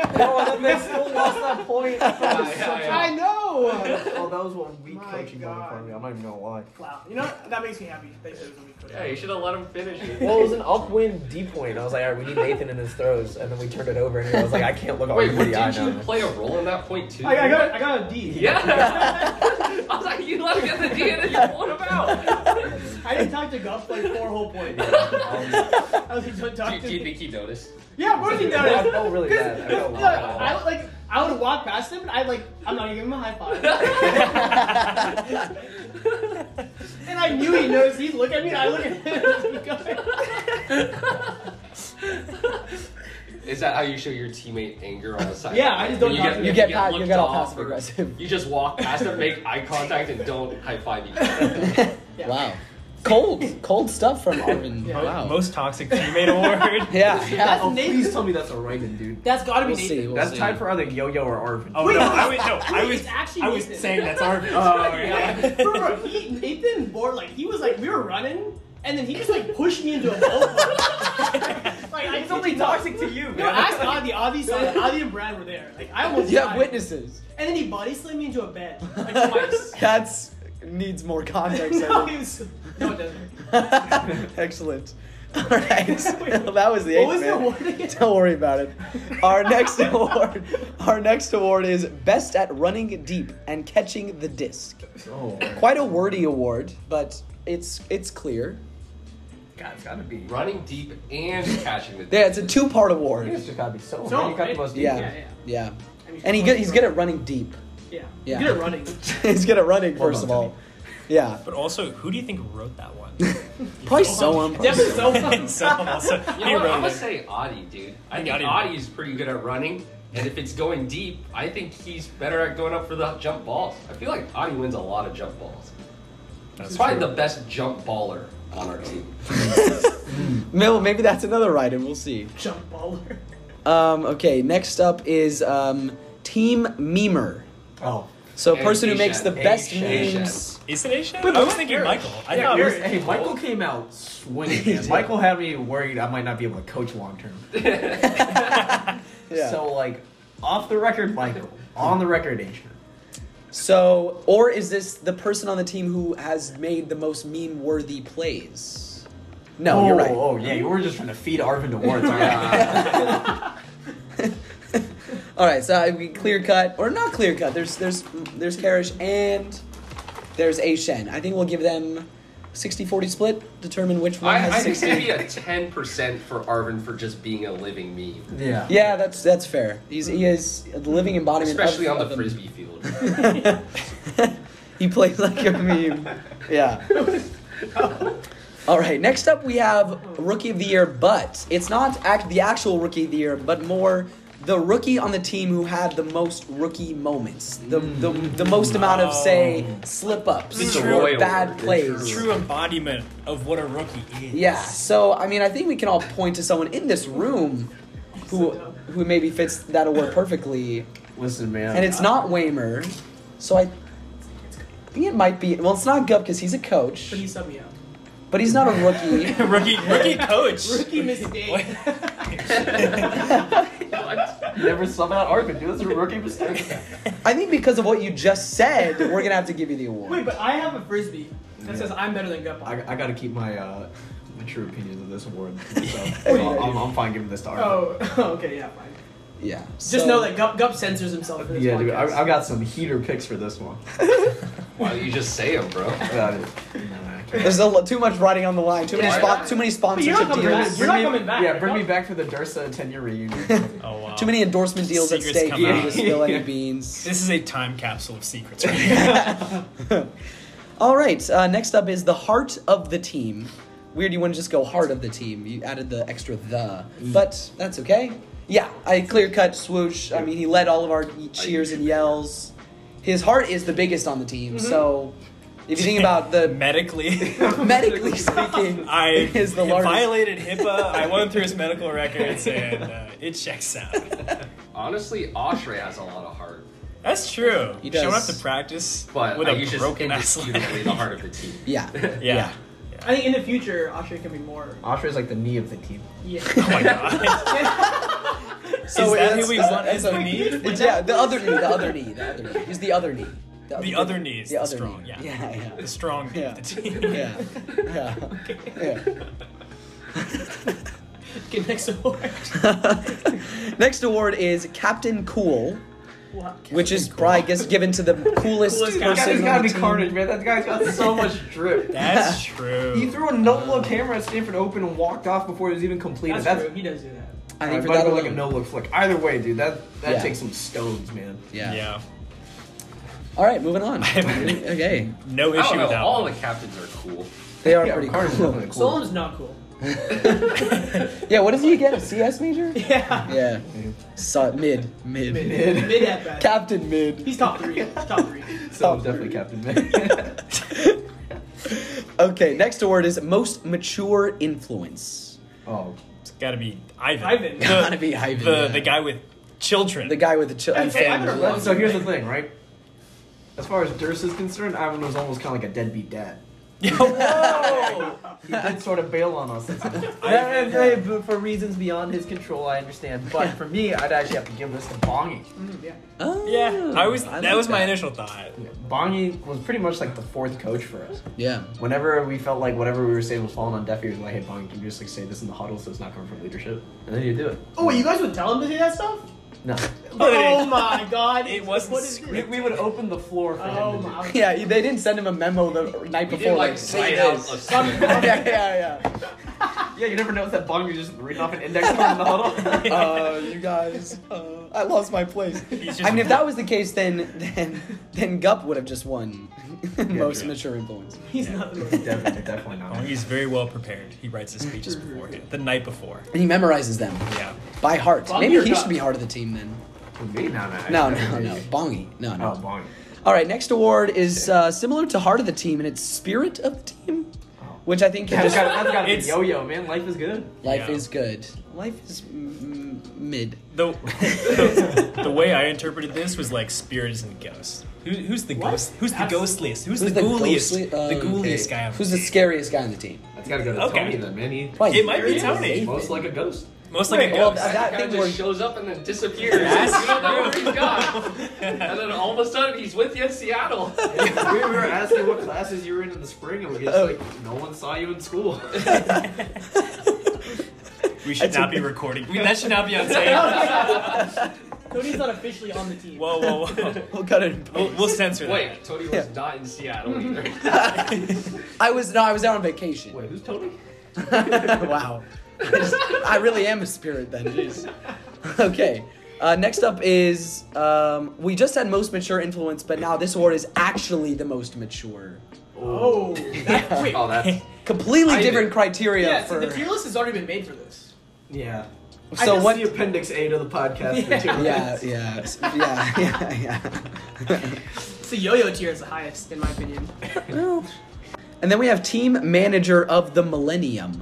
No, and then they still lost that point. Yeah, yeah, yeah. I know. Oh, that was one weak My coaching moment God. for me. I'm not even gonna lie. Wow. You know what? That makes me happy. They said it was a weak coach. Yeah, you should have let him finish it. Well, it was an upwind D point. I was like, all right, we need Nathan in his throws, and then we turned it over, and I was like, I can't look Wait, over but the eye didn't you now. play a role in that point too? I, I got I got a D. Yeah. I was like, you let him get the D and then you pulled him out. I didn't talk to Gup for like four whole points. I was like, don't talk Do, to do you me. think he noticed? Yeah, of course he I noticed. felt really bad. I felt No, bad. I would like I would walk past him and I'd like I'm not gonna give him a high five. And I knew he noticed. He'd look at me and I look at him. Is that how you show your teammate anger on the side? Yeah, I just don't When talk to You get you pa- you looked get all off passive or- aggressive. You just walk past them, make eye contact, and don't high five each other. Yeah. Wow. Cold, cold stuff from Arvin. Yeah. Wow. Most toxic teammate award. yeah, yeah. That's Oh, Nathan. please tell me that's a Raymond, dude. That's gotta be We'll see. Nathan. We'll That's see. tied for either Yo-Yo or Arvin. Oh Wait, no, no, I was no, I wait, was it's actually I was Nathan. saying that's our. Oh, yeah. Bro, bro, he, Nathan bored like he was like we were running and then he just like pushed me into a ball. Like I It's only toxic to you, No, man. ask Adi. Adi saw it. Adi and Brad were there. Like I almost. You have died. witnesses. And then he body slammed me into a bed like twice. That's needs more context. no, I he was, no, it doesn't. think. Excellent. All right. Well, that was the What eighth was the man. award again? Don't worry about it. Our next award, our next award is best at running deep and catching the disc. Oh, Quite a wordy award, but it's it's clear. God, it's gotta be. Running deep and catching the. Yeah, it's a two-part I think award. it's just gotta be so. So, right? You got the right? most deep. Yeah, Yeah, yeah. yeah. I mean, And he good, he's good at running deep. Yeah. Yeah. He's good at running. He's good at running, Well first of done, all. Yeah. But also, who do you think wrote that one? Probably Soam. probably Definitely Soam. so. so also, You he know what? wrote I'm gonna it. say Adi, dude. I think think Adi- Adi is pretty good at running, and if it's going deep, I think he's better at going up for the jump balls. I feel like Adi wins a lot of jump balls. That's He's probably true. the best jump baller on our team. Mil- Maybe that's another write-in. We'll see. Jump baller. Um, okay, next up is um, Team Memer. Oh. So a And person who Ashen. makes the best Ashen. memes. Is it Asian? Wait, I was what? thinking Eric. Michael. I Yeah, thought it was. Eric. Hey, Michael came out swinging. He Man. did. Michael had me worried I might not be able to coach long term. Yeah. So like, off the record, Michael. On the record, Asian. So, or is this the person on the team who has made the most meme-worthy plays? No, oh, you're right. Oh yeah, you were just trying to feed Arvin awards. Aren't you? All right, so I mean, clear cut or not clear cut. There's there's there's Karish and there's Ashen. I think we'll give them sixty forty split. Determine which one I, has I think sixty. maybe a ten percent for Arvin for just being a living meme. Yeah. Yeah, that's that's fair. He's he is a living embodiment, Especially of, on the of them. frisbee field. He plays like a meme. Yeah. All right. Next up, we have Rookie of the Year, but it's not act- the actual Rookie of the Year, but more the rookie on the team who had the most rookie moments, the the, the most amount of say slip ups It's or a royal bad word. plays. True embodiment of what a rookie is. Yeah. So I mean, I think we can all point to someone in this room who who maybe fits that award perfectly, Listen, man. and it's not Waymer. So I think it might be. Well, it's not Gup because he's a coach, But he subbed me out. but he's not a rookie. rookie, rookie coach. Rookie mistake. Never sub out Arvin, dude. That's a rookie mistake. I think because of what you just said, we're gonna have to give you the award. Wait, but I have a frisbee that Yeah. says I'm better than Gup. I, I got to keep my uh, my true opinions of this award. So, so I'm, I'm fine giving this to Arvin. Oh, okay, yeah, fine. Yeah. Just so- know that Gup, Gup censors himself for this Yeah, dude. podcast. I, I've got some heater picks for this one. Why don't you just say them, bro? Got it. there's a, lo- too much writing on the line. Too many Yeah. spot. Too many But you're sponsorship not coming back. deals. You're not me, coming back. Yeah, bring Gup- me back for the Dursa ten-year reunion. Oh wow. Too many endorsement deals Secrets at stake come for you out. to spill any beans. This is a time capsule of secrets. Right here. All right. Uh, next up is the heart of the team. Weird, you want to just go heart of the team. You added the extra the, but that's okay. Yeah, I clear cut swoosh. I mean, he led all of our cheers and yells. His heart is the biggest on the team. So, if you think about the Medically, medically speaking, I it is the largest. violated HIPAA. I went through his medical records, and uh, it checks out. Honestly, Oshray has a lot of heart. That's true. He Showing up does. to practice But with uh, a he's just broken ass leg. indisputably the heart of the team. Yeah. Yeah. Yeah. I think in the future, Austria can be more. Osher is like the knee of the team. Yeah. Oh my god. So that it's- who we it's- want it's as the a- knee? It's, yeah, the other knee, the other knee, the other knee. He's the other knee. The other knee is the strong, knee. yeah. Yeah, yeah. The strong knee Yeah. of the team. Yeah. Yeah. Yeah. Okay, next award. Next award is Captain Cool, What? which is probably guess given to the coolest Coolest person. guy. That guy's on gotta the be team. carnage, man. That guy's got so much drip. That's true. He threw a no-look hammer at Stanford Open and walked off before it was even completed. That's, That's, true. He does do that. I I think for might that go like a alone. no-look flick. Either way, dude, that that Yeah. takes some stones, man. Yeah. Yeah. All right, moving on. have- Okay, No I issue don't know. with that All one. the captains are cool. they are Yeah, pretty Carter's cool. definitely cool. Solon's not cool. Yeah, what does he get? A C S major? Yeah. Yeah. So, mid, mid, Mid, Mid. mid at best. Captain mid. He's top three. Top three. So definitely Captain Man. Okay, next award is most mature influence. Oh, It's gotta be Ivan. Ivan. The, Gotta be Ivan, The, yeah. the guy with children. The guy with the ch- and Hey, Ivan family. runs- so here's the thing, right? As far as Durst is concerned, Ivan was almost kind of like a deadbeat dad. Whoa! He did sort of bail on us. Ivan. And, hey, but for reasons beyond his control, I understand. But for me, I'd actually have to give this to Bongi. Mm, yeah. Oh, Yeah, I was. I that like was my that. initial thought. Bongi was pretty much like the fourth coach for us. Yeah. Whenever we felt like whatever we were saying was falling on deaf ears, like, hey, Bongi, can you just like say this in the huddle so it's not coming from leadership? And then you do it. Oh, you guys would tell him to say that stuff? No. Oh my god. It wasn't What is we, this? we would open the floor for Oh him to do. my. Yeah, they didn't send him a memo the night We before. did like like, say write out this. a Some- yeah, yeah, yeah. Yeah, you never notice that Bongi just reading off an index card in the huddle? Uh, you guys, uh, I lost my place. He's just- I mean, if that was the case, then then then Gup would have just won most true. mature influence. He's not the most. definitely, definitely Oh, not. he's very well prepared. He writes his speeches beforehand, the night before. And he memorizes them Yeah. by heart. Bongi Maybe or he Gup? should be heart of the team then. Me? No, no. No, no, no. Bongi. No, no. Oh, Bongi. All right, next award is uh, similar to heart of the team, and it's spirit of the team, which I think That's just gotta, that's gotta be It's- yo-yo, man. Life is good. life Yeah. is good. Life is mm, mid. The, the the way I interpreted this was like spirits and ghosts. Who, who's the What? ghost? Who's the That's- ghostliest? Who's, Who's the, the ghouliest? ghostly- uh, the ghouliest okay. guy. on Who's the team? scariest guy on the team? That's gotta go to Okay. Tony then, man. He Why, It might be Nathan? Tony. most like a ghost. Most like a Well, ghost. that- That thing guy where- just shows up and then disappears. That's you don't know where he's gone. And then all of a sudden he's with you in Seattle. we were asking what classes you were in in the spring, and we just Oh. like, no one saw you in school. We should That's not a- be recording. We, that should not be on tape. Cody's not officially on the team. Whoa, whoa, whoa. We'll cut it. in We'll, post. we'll censor that. Wait, Tony was Yeah. not in Seattle either. I was no, I was out on vacation. Wait, who's Tony? Wow. I, just- I really am a spirit then. Jeez. Okay. Uh, next up is um, we just had most mature influence, but now this award is actually the most mature. Oh. That, wait. Oh, that's Completely I different did- criteria Yeah, for. see, the tier list has already been made for this. Yeah. I so just what? The appendix A to the podcast for two Yeah, minutes. yeah, yeah, yeah, yeah. It's the yo-yo tier is the highest, in my opinion. Well, and then we have team manager of the millennium,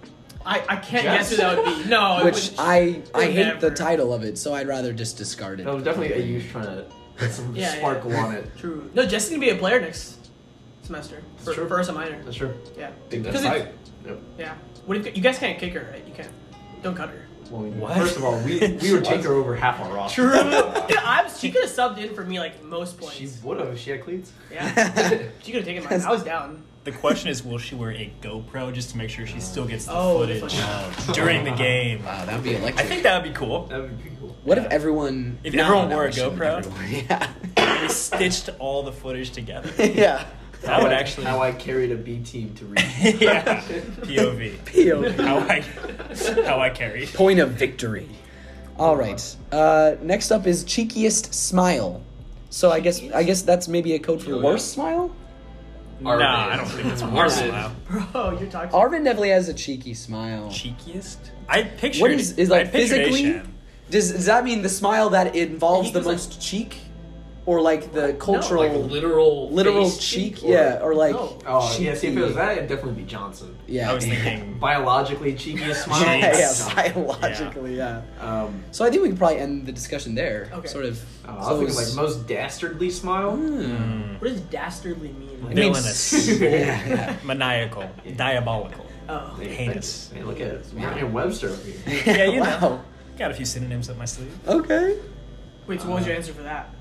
I, I can't Yes. guess who that would be. No, it which wouldn't- I I would hate the never. title of it, so I'd rather just discard it. That was definitely a youth trying to put some Yeah, yeah. sparkle on it. True. No, Jesse's gonna be a player next semester for, true. for us a minor. That's true. Yeah. Think Because that's it- right. Yep. Yeah. What if you guys can't kick her, right? You can't. Don't cut her. Well, What? First of all, we we would take her over half our roster. Yeah, I'm, she could have subbed in for me like most points. She would have if she had cleats. Yeah. She could have taken mine. I was down. The question is, will she wear a GoPro just to make sure she still gets the Oh, footage the during the game? Wow, that'd be I electric. think that would be cool. That would be pretty cool. What if everyone? If No, everyone no, wore a we shouldn't GoPro? everyone. Yeah. We stitched all the footage together. Yeah. That would How I- actually. How I carried a B team to reach. Yeah. P O V. P O V. How I how I carried. Point of victory. All right. Uh, next up is cheekiest smile. So I guess I guess that's maybe a code for Yo-yo. worst smile. Nah, I don't think it's worse Arvid. now. Bro, you're talking. Arvin definitely has a cheeky smile. Cheekiest? I pictured. What is is I like pictured physically? H-N. Does does that mean the smile that involves He the was like- most cheek, or like the cultural like literal literal face cheek? or- Yeah, or like No. Oh, yeah, see, if it was cheeky. that, it'd definitely be Johnson. Yeah, I was thinking. Biologically cheekiest smile. yeah, yeah, Cheeks. biologically, yeah. Um, So I think we could probably end the discussion there. Okay. Sort of. I was thinking close. like most dastardly smile. Hmm. What does dastardly mean? It means- Villainous. yeah, yeah. Maniacal. Diabolical. Oh. Hey, Heinous. Hey, look at it. Merriam Webster over here. Yeah, you know. Wow. Got a few synonyms up my sleeve. Okay. Wait, so what was your answer for that?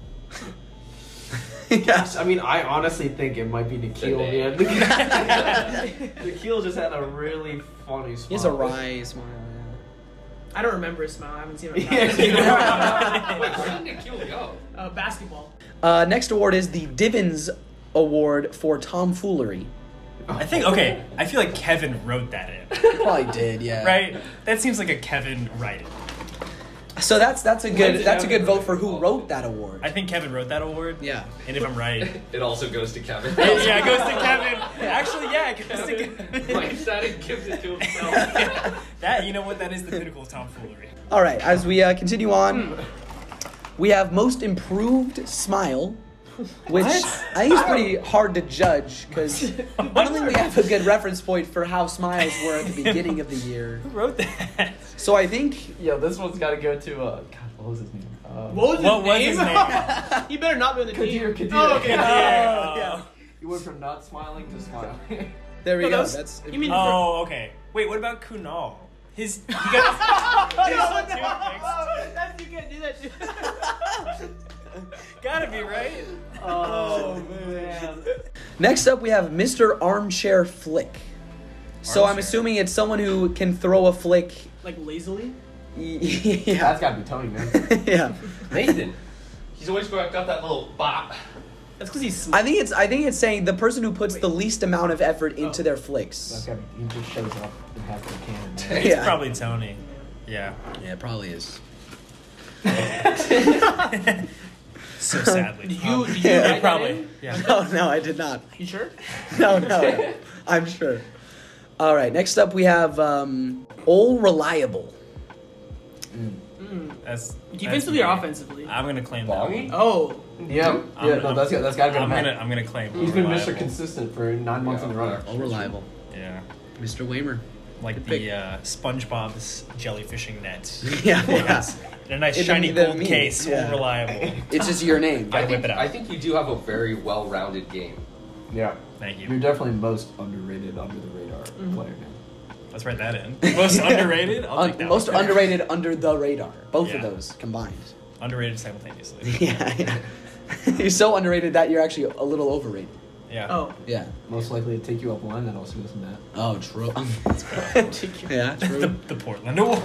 Yes. I mean, I honestly think it might be Nikhil. The Man. Nikhil just had a really funny smile. He has a wry smile. I don't remember his smile. I haven't seen him. Yeah. Wait, where did Nikhil go? Uh, basketball. Uh, next award is the Divins Award for tomfoolery. I think, okay, I feel like Kevin wrote that in. He probably did, yeah. Right? That seems like a Kevin writing. So that's that's a good did that's a Kevin good vote for who wrote that award. I think Kevin wrote that award. Yeah. And if I'm right. It also goes to Kevin. Yeah, it goes to Kevin. Actually, yeah, it goes to Kevin. Mike Static gives it to himself. That, you know what? That is the pinnacle of tomfoolery. All right, as we uh, continue on, we have most improved smile, which I think is pretty hard to judge because I don't think we have a good reference point for how smiles were at the beginning of the year. Who wrote that? So I think Yo, this one's got to go to, uh, God, what was his name? Uh, What was his What was name? his name? He better not be on the team. Kadir, Kadir. Oh, okay. Oh, yeah. He went from not smiling to smiling. there we No, go. that was- That's You mean Oh, okay. Wait, what about Kunal? His, he got his, his no, tattoo no, that's, you can't do that. Too. fixed. Gotta be, right? Oh, man. Next up, we have Mister Armchair Flick. So I'm Armchair. assuming it's someone who can throw a flick. Like lazily. Yeah. That's got to be Tony, man. Yeah. Nathan. He's always got got that little bop. That's because he's. I think it's I think it's saying the person who puts the least amount of effort into Oh. their That's flicks. got to be, he just shows up and has the cannon. Man. It's Yeah. probably Tony. Yeah. Yeah, it probably is. So sadly. Did you? Um, Did you yeah, write that probably. in? Yeah. No, no, I did not. You sure? No, no, I'm sure. All right, next up we have um, All Reliable. That's Defensively that's or me. offensively? I'm gonna claim that Bongi? one. Oh. Yeah, I'm- yeah, no, I'm- that's, got- that's got to be I'm the gonna man. I'm gonna claim. He's been Mister Reliable. Consistent for nine months in a row. All Reliable. Yeah. Mister Waymer. Like Good the pick. uh, SpongeBob's jellyfishing net. Yeah, yeah. Yes. In a nice It shiny didn't even gold mean- case, yeah. all reliable. It's just your name. I Gotta think, whip it out. I think you do have a very well-rounded game. Yeah. Thank You're you. definitely most underrated, under the radar Mm-hmm. player now. Let's write that in. Most underrated? I'll Un- take that most one. underrated under the radar. Both of Yeah. those combined. Underrated simultaneously. Yeah, yeah. You're so underrated that you're actually a little overrated. Yeah. Oh. Yeah. Most likely to take you up one, and also listen to that. Oh, true. yeah, The, true. the Portland Award.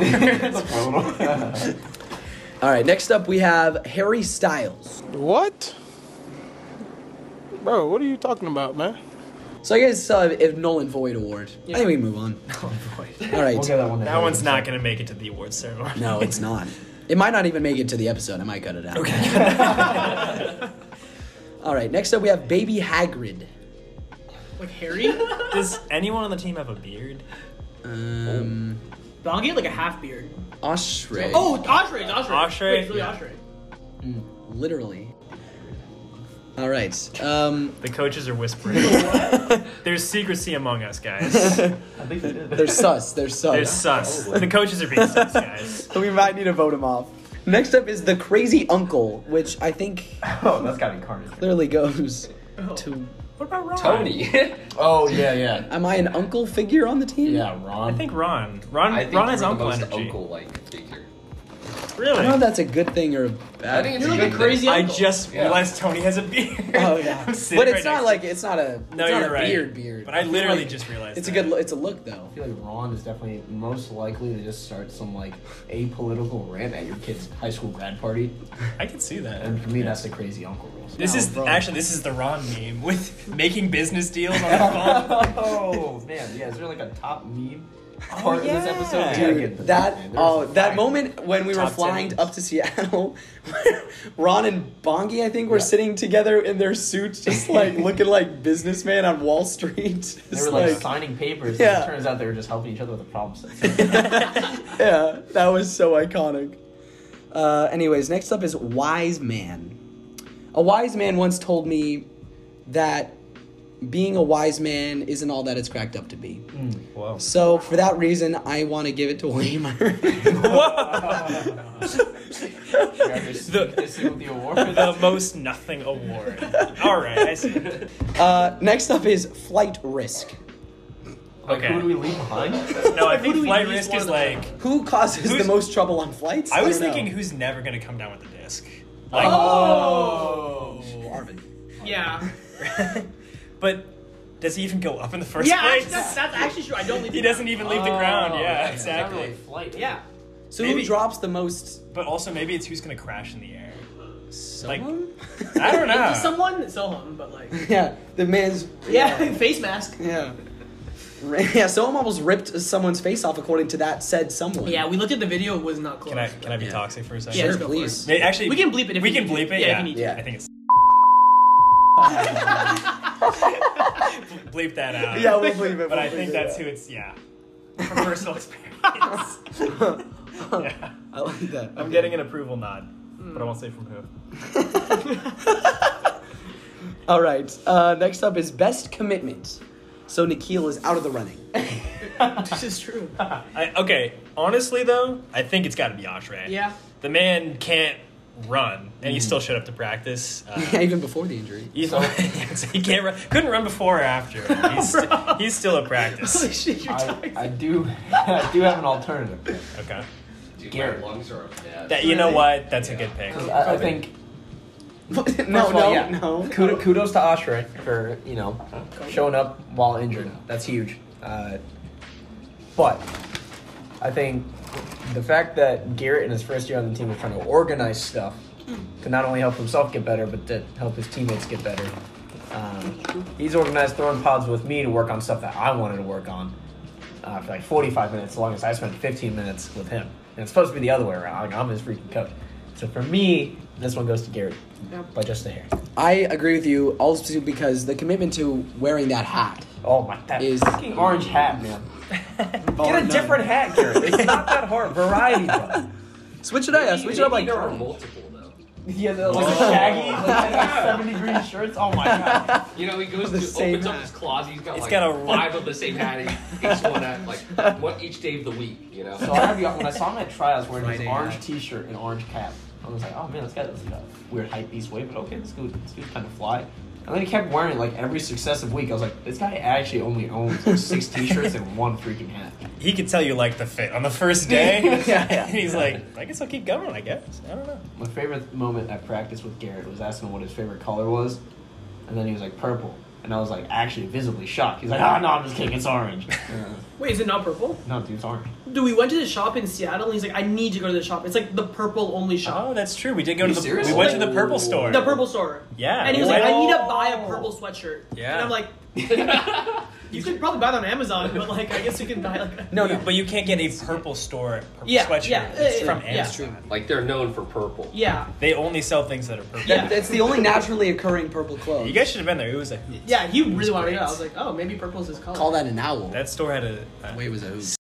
All right, next up we have Harry Styles. What? Bro, what are you talking about, man? So I guess uh, if Nolan Void Award. I think we can move on. All right. We'll get that one. to That Harry one's in a not second. going to make it to the awards ceremony. No, it's not. It might not even make it to the episode. I might cut it out. Okay. All right, next up we have Baby Hagrid. Like Harry? Does anyone on the team have a beard? Um, Bongi had like a half beard. Oshrey. Oh, Oshrey. Oshrey. Oshrey? Wait, it's really Yeah. Oshrey. Literally. All right. Um, The coaches are whispering. There's secrecy among us, guys. I think they did. they're sus. They're sus. There's sus. The coaches are being sus, guys. So we might need to vote him off. Next up is the Crazy Uncle, which I think Oh, that's got to be Carnage. clearly goes Oh. to. What about Ron? Tony. Oh, yeah, yeah. Am I an uncle figure on the team? Yeah, Ron. I think Ron. Ron, I think Ron you're has the uncle most energy. uncle-like figure. I Really? don't know if that's a good thing or a bad. I think it's You're a like a good crazy thing. I uncle. just Yeah. realized Tony has a beard. Oh yeah, I'm sitting but it's right not next like to it's not a No, it's not you're a right. beard beard. But I feel literally like just realized it's a that. good lo- it's a look though. I feel like Ron is definitely most likely to just start some like apolitical rant at your kid's high school grad party, I can see that. and for me, that's the crazy uncle rule. This No, is bro. actually this is the Ron meme with making business deals on the phone. Oh man, yeah. Is there like a top meme part of this episode? yeah. We gotta Dude, get to that man. There's oh that five. moment when we were Top ten flying memes. up to Seattle, where Ron and Bongi I think were Yeah. sitting together in their suits, just like looking like businessmen on Wall Street. Just They were like, like- signing papers. Yeah. And it turns out they were just helping each other with the problem set. yeah, that was so iconic. Uh, anyways, next up is Wise Man. A wise man once told me that being a wise man isn't all that it's cracked up to be. Whoa. So for that reason, I want to give it to Waymer. The- this with the award. The most nothing award. All right, I see. uh, next up is Flight Risk. Like, Okay. who do we leave behind? No, I Who think do we flight least risk want is to like. Who causes Who's- the most trouble on flights? I was don't know. thinking who's never gonna come down with the disc. Like, Oh. Arvin. Yeah. but does he even go up in the first Yeah, place? actually, that's, that's actually true. I don't leave He the doesn't even leave the ground. Oh, Yeah, it's not exactly. really flight. Yeah. So Maybe- who drops the most? But also maybe it's who's gonna crash in the air. Someone? I don't know. Just someone, Soham, but like. yeah, the man's. Yeah, face mask. Yeah. Yeah, Soham almost ripped someone's face off according to that said someone. Yeah, we looked at the video. It was not close. Can I can I be Yeah. toxic for a second? Yeah, Sure, let's go for please. it. May- Actually, We can bleep it if we we can need to. bleep it. Yeah, Yeah, if you need to. Yeah. I think it's. Bleep that out. Yeah, we'll believe it. But I we'll think bleep that's it. who it's. Yeah. From personal experience. yeah. I like that. I'm getting an approval nod, but I won't say from who. All right. Uh, next up is best commitment. So Nikhil is out of the running. This is true. I, okay, honestly though, I think it's got to be Ashray. Yeah. The man can't run, and he still showed up to practice. Uh, Yeah, even before the injury. He's, he can't run. Couldn't run before or after. He's, st- he's still at practice. Holy shit, you're I, talking. I do I do have an alternative. Okay. Dude, Garrett. my lungs are bad. That you know what? That's a good pick. I, I think no, First no, of all, yeah. no. Kudos, kudos to Ashray for, you know, showing up while injured. That's huge. Uh, but I think the fact that Garrett in his first year on the team was trying to organize stuff to not only help himself get better, but to help his teammates get better. Um, he's organized throwing pods with me to work on stuff that I wanted to work on uh, for like forty-five minutes, as long as I spent fifteen minutes with him. And it's supposed to be the other way around. Like, I'm his freaking coach. So for me, this one goes to Garrett by just a hair. I agree with you also because the commitment to wearing that hat. Oh my, that Is- fucking orange hat, man. Bar Get a none. different hat, Garrett. It's not that hard. Variety, bro. Switch it up, yeah. Switch it up like there are multiple though. Yeah, the, like the shaggy, like seventy degree shirts. Oh my god. You know, he goes The to same opens up hat. his closet. He's got It's like got a- five of the same hat. He picks one at like one each day of the week. You know. So I have you, when I saw him at tryouts wearing his Friday orange hat. T-shirt and orange cap, I was like, oh man, this guy does like a weird hype beast way, but okay, this dude, this dude's kind of fly. And then he kept wearing it like every successive week. I was like, this guy actually only owns like six T-shirts and one freaking hat. He could tell you like the fit on the first day. Yeah, yeah. And he's like, I guess I'll keep going. I guess I don't know. My favorite moment at practice with Garrett was asking him what his favorite color was, and then he was like purple, and I was like actually visibly shocked. He's like, ah, no, I'm just kidding, it's orange. Uh, Wait, is it not purple? no, dude, it's orange. Dude, we went to the shop in Seattle, and he's like, I need to go to the shop. It's like the purple only shop. Oh, that's true. We did go Are to you the. serious? We went to the purple store. The purple store. Yeah. And he was we like, went- I need to buy a purple sweatshirt. Yeah. And I'm like, you could probably buy that on Amazon, but like, I guess you can buy like. No, You- no. but you can't get a purple store purple Yeah, sweatshirt. yeah, It's yeah, from yeah. Amazon. Like they're known for purple. Yeah, They only sell things that are purple. Yeah. It's the only naturally occurring purple clothes. You guys should have been there. It was a hoot. yeah. He really wanted to great. go. I was like, oh, maybe purple's his color. Call that an owl. That store had a. a Wait, was a hoot.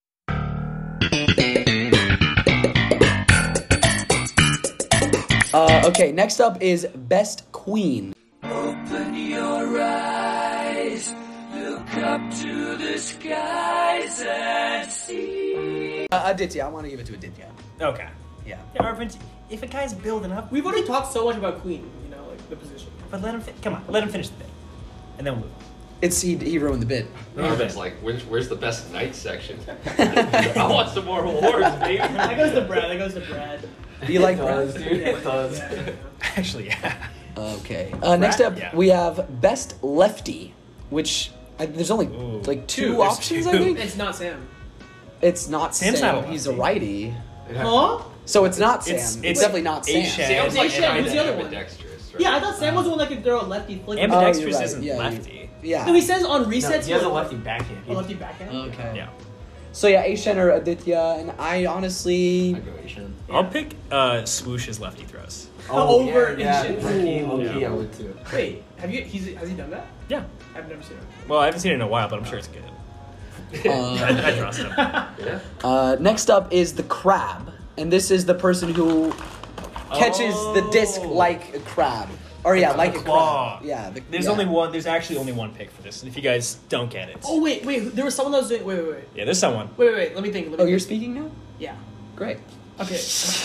Uh, okay, next up is best queen. Open your eyes, look up to the skies and see. Uh, Aditya, I want to give it to Aditya. okay. Yeah. Yeah, Arvind, if a guy's building up, We've already talked so much about Queen, you know, like the position. but let him. Fi- come on, let him finish the bit, and then we'll move on. It's he, he ruined the bit. It's like, where's, where's the best night section? I want some more awards, baby. That goes to Brad. That goes to Brad. Do you like It does, Brad? dude. It does. Yeah, yeah, yeah. Actually, yeah. Okay. Uh, next Brad? up, Yeah. we have best lefty, which I, there's only Ooh. like two, Two, there's options. two. I think It's not Sam. it's not Sam's Sam. not a He's a lefty. righty, Huh? so it's not Sam. It's- It's, it's definitely not Sam. Aishan. Sam's like Aishan, kind who's of the other one? ambidextrous, right? Yeah, I thought Sam was the one that could throw a lefty flick. Oh, you're Ambidextrous right. isn't Yeah, you- lefty. Yeah. No, he says on No, resets. he has a what- lefty backhand. A lefty backhand. Okay. Yeah. So yeah, Aishan or Aditya, and I honestly, I go Asian. I'll pick uh, Swoosh's lefty throws. Oh, over yeah, Asian. yeah. Low-key, low-key, Yeah. I would too. Wait, have you? He's has he done that? Yeah. I've never seen him. Well, I haven't seen it in a while, but I'm sure it's good. uh, I, I trust him. Yeah. uh, next up is the crab, and this is the person who catches the disc Oh. like a crab, or yeah, The like a claw. crab. Yeah. The, There's yeah. only one. There's actually only one pick for this. And if you guys don't get it, Oh wait, wait. There was someone that was doing. Wait, wait, wait. yeah, there's someone. Wait, wait, wait. Let me think. Let me Oh, you're think. speaking now? Yeah. Great. Okay.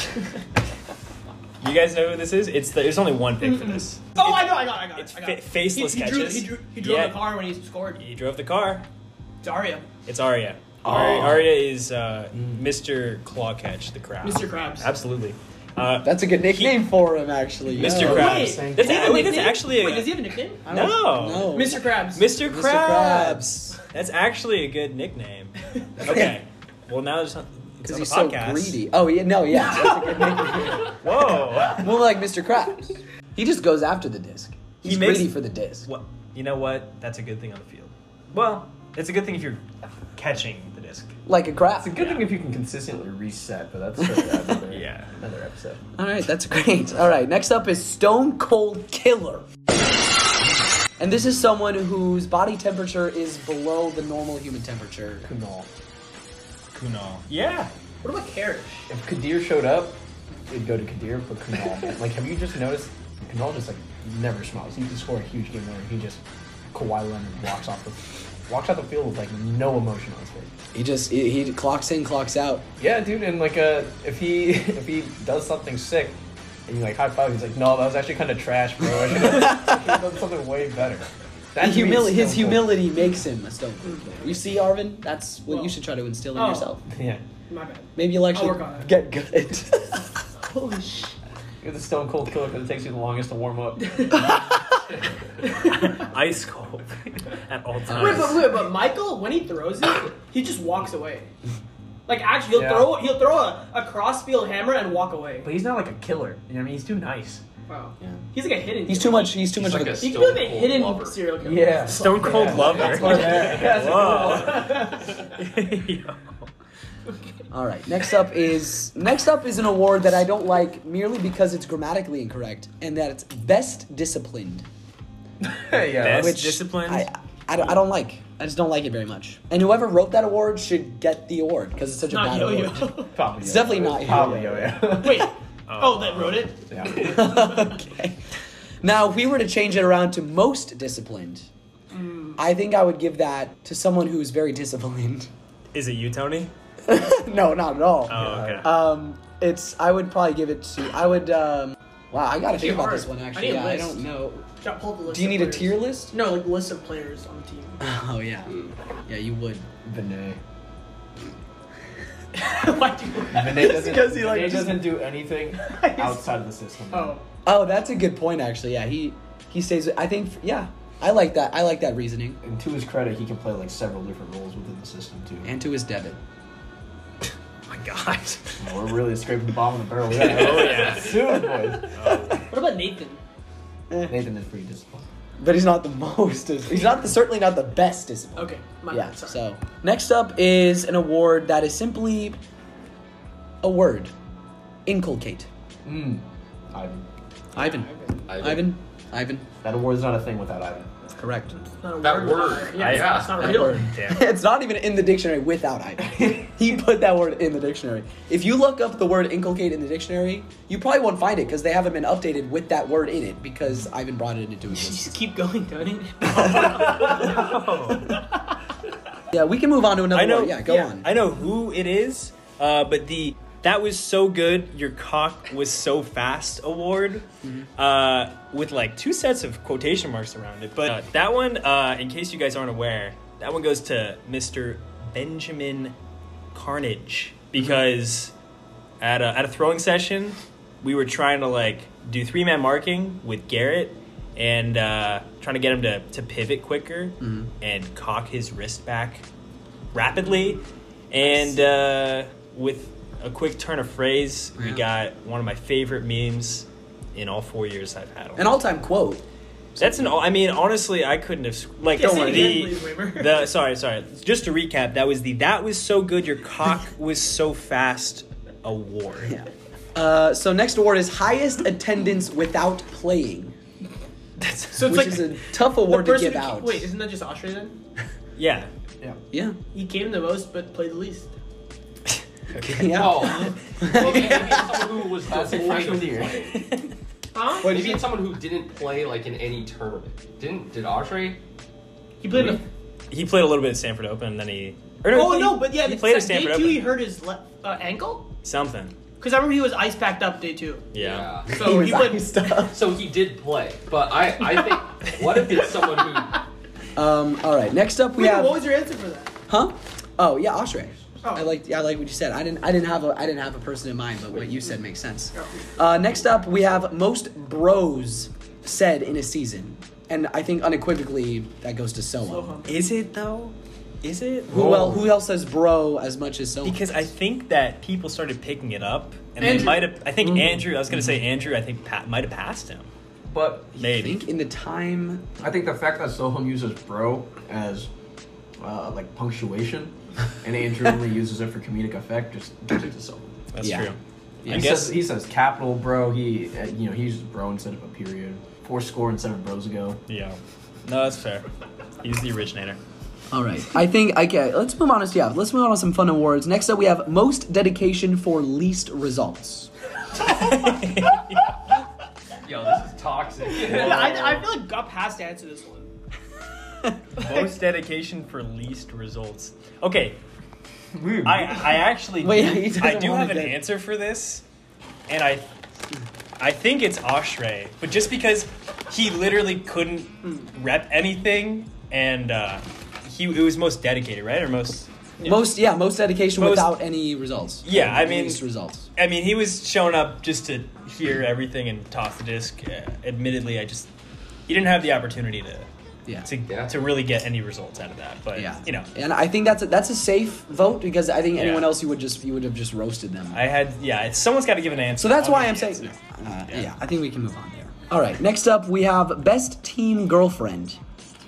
You guys know who this is? It's the, there's only one pick for this. Oh, I know, I got, it, I got. it, It's I got fa- it. faceless he, he drew, catches. he drew, he drove Yeah. the car when he scored. He drove the car. It's Arya. It's Arya. Arya, Arya is uh, Mister Clawcatch, the crab. Mister Krabs. Absolutely. Uh, That's a good nickname for him, actually. Mister Yeah. Krabs. Wait, That's, is he I a think that's nickname? actually a, Wait, does he have a nickname? I don't No. know. Mister Krabs. Mister Mister Krabs. That's actually a good nickname. Okay. Well, now there's Because on he's the so podcast. greedy. Oh, yeah, no, yeah. That's a good nickname. Whoa. More like Mister Krabs. He just goes after the disc. He's He makes- greedy for the disc. What? You know what? That's a good thing on the field. Well, it's a good thing if you're catching the disc. Like a crab. It's a good thing if you can consistently reset, but that's sort of another, Yeah. another episode. All right, that's great. All right, next up is Stone Cold Killer. And this is someone whose body temperature is below the normal human temperature. Kunal. Kunal. Yeah. What about Karish? If Kadir showed up, it'd go to Kadir, but Kunal, man. Like, have you just noticed? Kunal just, like, never smiles. He can score a huge game winner. He just, Kawhi Leonard walks off the, walks out the field with, like, no emotion on his face. He just, he, he clocks in, clocks out. Yeah, dude, and, like, uh, if he, if he does something sick, and you, like, high five, he's like, no, that was actually kind of trash, bro. I should have done something way better. That The to me humili- is his Stone Cold. humility makes him a Stone Cold Killer. You see, Arvin? That's what Well, you should try to instill in oh. yourself. Yeah. My bad. Maybe you'll actually work on it. get good. Holy sh! You're the Stone Cold Killer because it takes you the longest to warm up. Ice cold at all times. Wait, but wait, but Michael, when he throws it, he just walks away. Like actually, he'll Yeah. throw he'll throw a, a crossfield hammer and walk away. But he's not like a killer. You know what I mean? He's too nice. Wow. Yeah. He's like a hidden. He's too killer. much, he's too He's much like of a He could be like a Stone Cold hidden lover. serial killer. Yeah. Stone Cold Yeah. Lover. That's what- that's a good one. Whoa. Yo. All right. Next up is next up is an award that I don't like merely because it's grammatically incorrect, and that it's best disciplined, yeah. Best which disciplined? I, I, don't- I don't like. I just don't like it very much. And whoever wrote that award should get the award because it's such a Not bad Yo-Yo. award. Probably. It's definitely not Probably, Yo-Yo. yeah. Wait. Oh, that wrote it. Yeah. Okay. Now, if we were to change it around to most disciplined, I think I would give that to someone who's very disciplined. Is it you, Tony? No, not at all. Oh, okay. Um, it's. I would probably give it to. I would. Um, wow, I gotta think Be about hard. this one I actually. need a Yeah, I list. don't know. Got pulled the list Do you of need a players. tier list? No, like list of players on the team. Oh yeah, yeah, you would. Vinay. Why do you? Vinay doesn't, because he, like, Vinay just- doesn't do anything outside of the system. Oh. Oh, that's a good point actually. Yeah, he he stays. I think. Yeah, I like that. I like that reasoning. And to his credit, he can play like several different roles within the system too. And to his debit. Oh my God. Well, we're really scraping the bottom of the barrel. Yeah. Oh, yeah. Soon, boys. What about Nathan? Nathan is pretty disciplined. But he's not the most. He's not the, certainly not the best discipline. Okay, my Yeah. bad. Sorry. So next up is an award that is simply a word. Inculcate. Mm. Ivan. Ivan. Ivan. Ivan. Ivan. That award's not a thing without Ivan. Correct. It's not a That word. word. Yeah, it's Yeah. not- it's not That real. word. Damn. It's not even in the dictionary without Ivan. He put that word in the dictionary. If you look up the word inculcate in the dictionary, you probably won't find it because they haven't been updated with that word in it because Ivan brought it into existence. Just keep going, Tony. Yeah, we can move on to another I know. word. Yeah, go on. I know who it is, uh, but the that was so good. Your cock was so fast award, uh, with like two sets of quotation marks around it. But uh, that one, uh, in case you guys aren't aware, that one goes to Mister Benjamin Carnage because at a, at a throwing session, we were trying to like do three man marking with Garrett. And uh, trying to get him to, to pivot quicker and cock his wrist back rapidly. And uh, with a quick turn of phrase, we Yeah. got one of my favorite memes in all four years I've had him. An all-time quote. That's an. I mean, honestly, I couldn't have like. Yeah, say Don't it worry. again, please, Weimer. The sorry, sorry. Just to recap, that was the that was so good. Your cock was so fast award. Yeah. Uh, so next award is highest attendance without playing, So it's which like is a tough the award to person give who ca- out. Wait, isn't that just Austria then? Yeah. Yeah. Yeah. He came the most but played the least. Yeah. Oh. Well, maybe it's someone who was Classic devoid freshman of year. play. Huh? What did Maybe you- it's someone who didn't play like in any tournament. Didn't did Audrey? He played. Really? The, He played a little bit at Stanford Open, and then he. Or oh he- no, but yeah, he the played at day Stanford two Open. he hurt his left uh, ankle. Something. Because I remember he was ice packed up day two. Yeah. He So was he played. iced up. So he did play, but I I think what if it's someone who Um. All right. Next up we Wait, have. what was your answer for that? Huh? Oh yeah, Oshray. Oh. I like I like what you said. I didn't I didn't have a I didn't have a person in mind, but what you said makes sense. Uh, next up, we have most bros said in a season, and I think unequivocally that goes to Soham. Soham. Is it though? Is it? Who el Who else says bro as much as Soham? Because I think that people started picking it up, and Andrew. they might have. I think Mhm. Andrew. I was gonna say Andrew. I think Pat might have passed him. But I Maybe. think in the time. I think the fact that Soham uses bro as uh, like punctuation, and Andrew only uses it for comedic effect, just gives it to Soham. That's Yeah. true. Yeah. I He guess. says he says capital bro. He uh, you know he uses bro instead of a period. Four score instead of bros ago. Yeah. No, that's fair. He's the originator. All right. I think okay. Let's move on to yeah. Let's move on to some fun awards. Next up, we have most dedication for least results. Yo, this is toxic. Yeah, I, I feel like Gup has to answer this one. Most dedication for least results. Okay. I I actually Wait, do, he doesn't I do wanna have an get- answer for this, and I I think it's Oshray, but just because he literally couldn't rep anything, and uh, he it was most dedicated, right? Or most. Most yeah, most dedication Most- without any results. Yeah, I Or mean- least results. I mean, he was showing up just to hear everything and toss the disc. Uh, admittedly, I just he didn't have the opportunity to Yeah. to, Yeah. to really get any results out of that. But Yeah, you know, and I think that's a, that's a safe vote because I think Yeah. anyone else you would just you would have just roasted them. I had yeah. It's, someone's got to give an answer. So that's I'll why give I'm the saying, answer. uh, yeah. I think we can move on there. All right, next up we have best team girlfriend.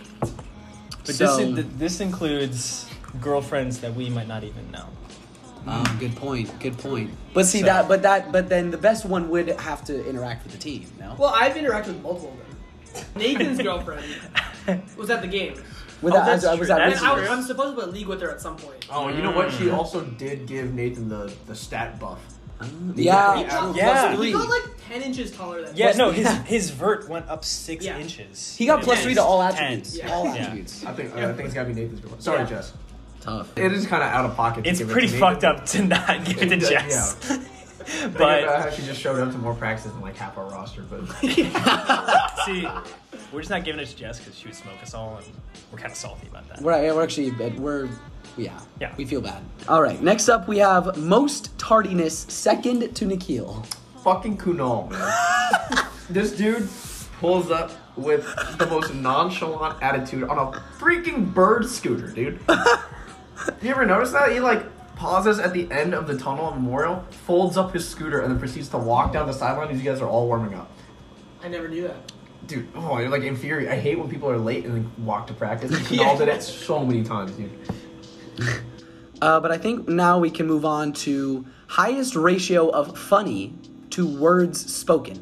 But So- this in, this includes girlfriends that we might not even know. Um, good point. Good point. But see So- that, but that, but then the best one would have to interact with the team. No. Well, I've interacted with multiple of them. Nathan's girlfriend was at the game. With Oh, that, that's I, I true. was that And That's I, true. I'm supposed to put league with her at some point. Oh, you know what? She also did give Nathan the, the stat buff. yeah, He Yeah. got, Yeah. he got like ten inches taller than Yeah, me. no, his yeah. his vert went up six Yeah. inches. he got plus It three is to all ten. attributes. Yeah. All Yeah. attributes. I think uh, I think it's gotta be Nathan's girl. Sorry, Yeah. Jess. Tough. It is kind of out of pocket. to It's give it pretty to Nathan. fucked up to not give it to Yeah. Jess. Think about but how she just showed up to more practices than like half our roster, but see, we're just not giving it to Jess because she would smoke us all, and we're kind of salty about that. We're, we're actually we're yeah Yeah. we feel bad. All right, next up we have most tardiness second to Nikhil. fucking Kunal, man. This dude pulls up with the most nonchalant attitude on a freaking bird scooter, dude. You ever notice that? He like pauses at the end of the tunnel of Memorial, folds up his scooter, and then proceeds to walk down the sideline as you guys are all warming up. I never knew that. Dude, oh, you're like infuriated. I hate when people are late and then walk to practice. Kunal did it so many times, dude. Uh, but I think now we can move on to highest ratio of funny to words spoken.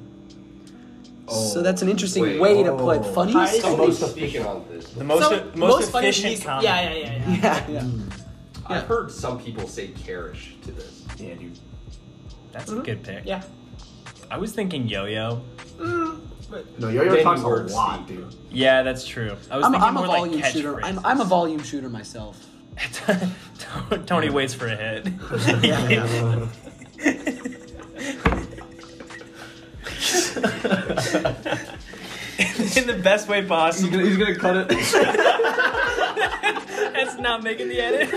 So that's an interesting Wait. way to put Oh. funny. Highest- spoken. Somebody's speaking on this. The most Some- most, funny efficient things- comment. Yeah, yeah, yeah, yeah. Yeah, yeah. I've heard some people say Karish to this. Yeah, dude. That's a good pick. Yeah. I was thinking Yo-Yo. No, Yo-Yo Then talks you a word lot, Steve. dude. Yeah, that's true. I was I'm, thinking I'm a more volume like shooter. I'm, catchphrases. I'm a volume shooter myself. Tony waits for a hit. In the best way He's possible. gonna, he's gonna cut it. That's not making the edit.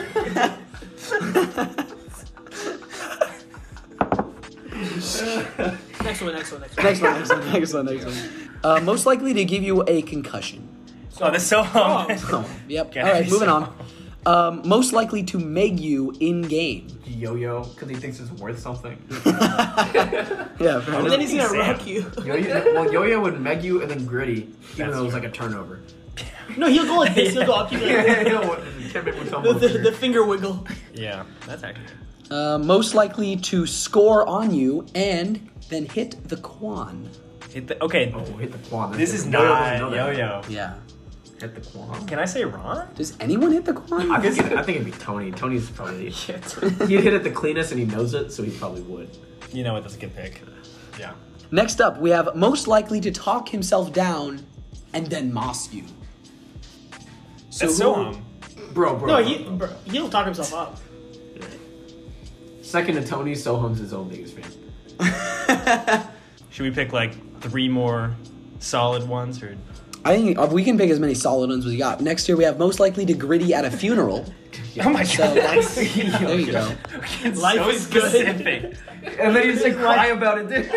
Next one, next one, next one. Next one, next one, next one, next one. Uh, most likely to give you a concussion. Oh, that's so hum. Oh, yep. Gotta All right, be moving so- on. Um, most likely to meg you in game. Yo-Yo, because he thinks it's worth something. Yeah, fair And enough. then he's gonna Sam. rock you. Yo-Yo, well, Yo-Yo would meg you and then gritty, even That's though it was true. like a turnover. No, he'll go like this. He'll go up. He'll be like, Can't make me tell the, the, the finger wiggle. Yeah, that's actually good. Uh, most likely to score on you and then hit the quan. Hit the, okay, Oh, hit the quan. this is Yo-Yo doesn't know not that. Yo-Yo. Yeah. Hit the quan. Can I say Ron? Does anyone hit the quan? I think, it, I think it'd be Tony. Tony's probably... He'd hit it the cleanest and he knows it, so he probably would. You know what? That's a good pick. Yeah. Next up, we have most likely to talk himself down and then moss you. That's so who- hum. Bro, bro. No, bro, he bro. bro, he'll talk himself up. Second to Tony, Soham's his own biggest fan. Should we pick like three more solid ones or? I think uh, we can pick as many solid ones as we got. Next year, we have most likely to gritty at a funeral. Yeah. Oh my So god. that's, there you go. Life so is good. specific. And then you just like cry about it, dude.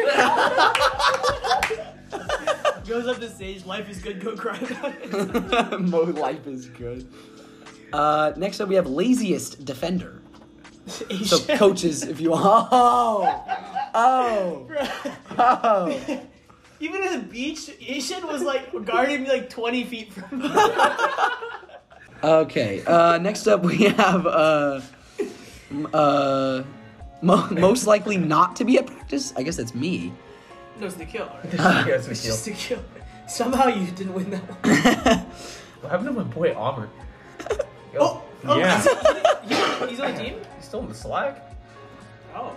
Goes up to stage. Life is good. Go cry about it. Mo life is good. Uh, next up, we have laziest defender. So Asian. coaches, if you oh oh oh. Even at the beach, Ishin was like guarding me like twenty feet from me. Okay. Uh, next up, we have uh, m- uh, mo- most likely not to be at practice. I guess that's me. No, it's the kill. Yes, we It's feel. just the kill. Somehow you didn't win that one. What happened to my boy Auburn? Yo, Oh, oh Yeah. he's, he's, he's on the team? he's still in the slack. Oh.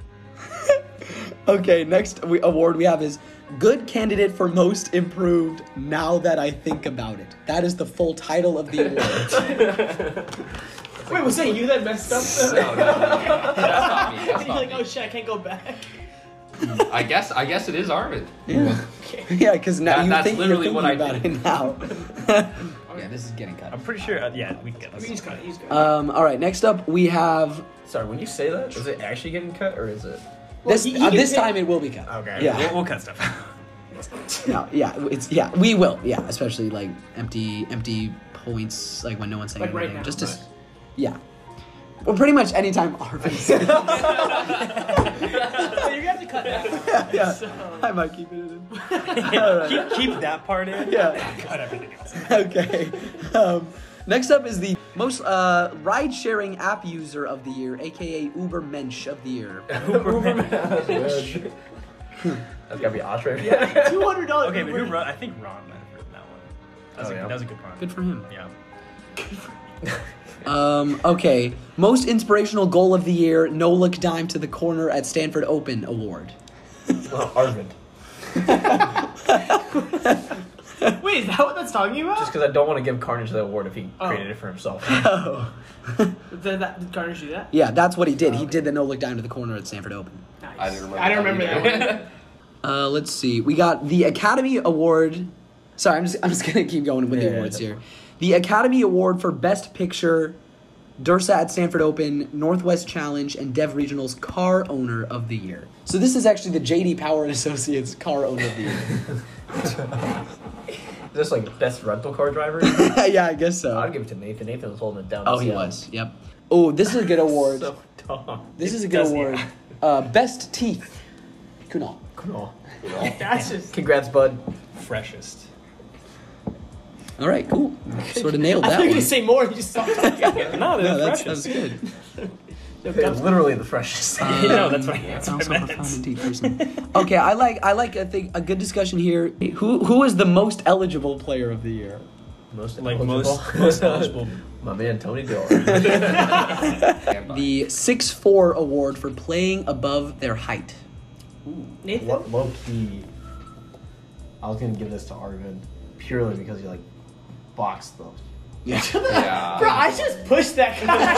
Okay. Next we, award we have is good candidate for most improved. Now that I think about it, that is the full title of the award. Wait, was that you that messed up? No, no, no, that's not me. That's You're not like, me. oh shit, I can't go back. I guess I guess it is Arvin. Yeah. Okay. Yeah, because now That- you that's think you're literally thinking what I about did. it now. Yeah, this is getting cut. I'm pretty sure. Uh, yeah, we can get He's this. good. He's good. Um. All right. Next up, we have Sorry, when you say that, is it actually getting cut or is it? Well, this. he- he uh, can this pick- time it will be cut. Okay. Yeah. We'll, we'll cut stuff. No, yeah, it's yeah, we will, yeah, especially like empty, empty points, like when no one's saying Like right anything. now. Just to, s- yeah. Well, pretty much anytime Arvin's. Oh, you're gonna have to cut that. Yeah, So- I might keep it in. All right. keep, keep that part in. Yeah. Cut everything else. Okay. Um, next up is the most uh, ride-sharing app user of the year, aka Uber Mensch of the year. That's gotta be Osprey. Two hundred dollars. Okay, but who run? I think Ron might have written that one. That was, Oh, a, yeah? that was a good run. Good for him. Yeah. Um, okay, most inspirational goal of the year, no look dime to the corner at Stanford Open award. Well, Arvin. Wait, is that what that's talking about? Just because I don't want to give Carnage the award if he Oh. created it for himself. Oh. Did, that, did Carnage do that? Yeah, that's what he did. He did the no look dime to the corner at Stanford Open. Nice. I didn't remember. I don't remember that either. one. Uh, let's see. We got the Academy Award. Sorry, I'm just I'm just gonna keep going with the Yeah, awards yeah. here. The Academy Award for Best Picture, Dursa at Stanford Open, Northwest Challenge, and Dev Regional's Car Owner of the Year. So this is actually the J D Power and Associates Car Owner of the Year. Is this like best rental car driver? Yeah, I guess so. I'd give it to Nathan. Nathan was holding it down. Oh, he was. Yep. Oh, this is a good award. So dumb. This is a It good does- award. yeah. Uh, best Teeth. Kunal. Cool. That's just. Congrats, bud. Freshest. All right, cool. Sort of nailed I that thought you were one. gonna say more. You just stopped talking. No, they're No, that's, freshest. that's good. It's literally the freshest. No, that's what I- Um, that's I'm what also I a meant. profound teeth person. Okay, I like I like I think a good discussion here. Who who is the most eligible player of the year? Most Like eligible. most most eligible. My man Tony Dillard. The six four award for playing above their height. Nathan? Low, low key. I was gonna give this to Arvin purely because he like boxed them. Yeah. Yeah. Bro, I just pushed that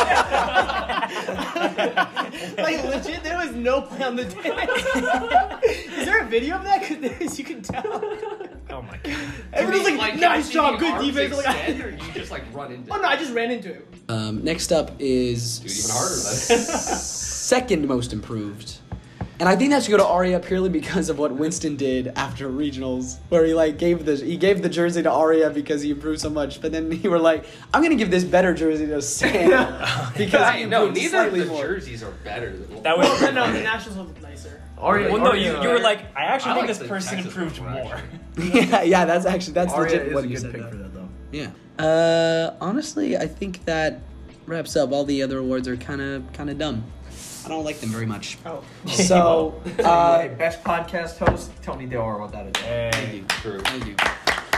guy. Like, legit, there was no play on the day. Is there a video of that? Because you can tell. Oh my god. Everyone's like, Like, nice did job, the good arms defense. Like, extend, or I, you just like run into? oh no, I just ran into him. Um, next up is Dude, even harder then. second most improved. And I think that should go to Arya purely because of what Winston did after regionals, where he like gave the he gave the jersey to Arya because he improved so much, but then he were like, I'm gonna give this better jersey to Sam because he Hey, no, improved neither of slightly the more. jerseys are better than That was. Well, no, the Nationals look nicer. Arya, Well, no, you, Arya- you were like, I actually I think like this the person Texas improved one, more. actually. yeah, yeah, that's actually that's Arya legit is what a you good said. pick though. for that though. Yeah. Uh, honestly, I think that wraps up. All the other awards are kind of kind of dumb. I don't like them very much. Oh. So, Uh, uh, best podcast host Tony Dillard. What that is. Hey. True. thank you.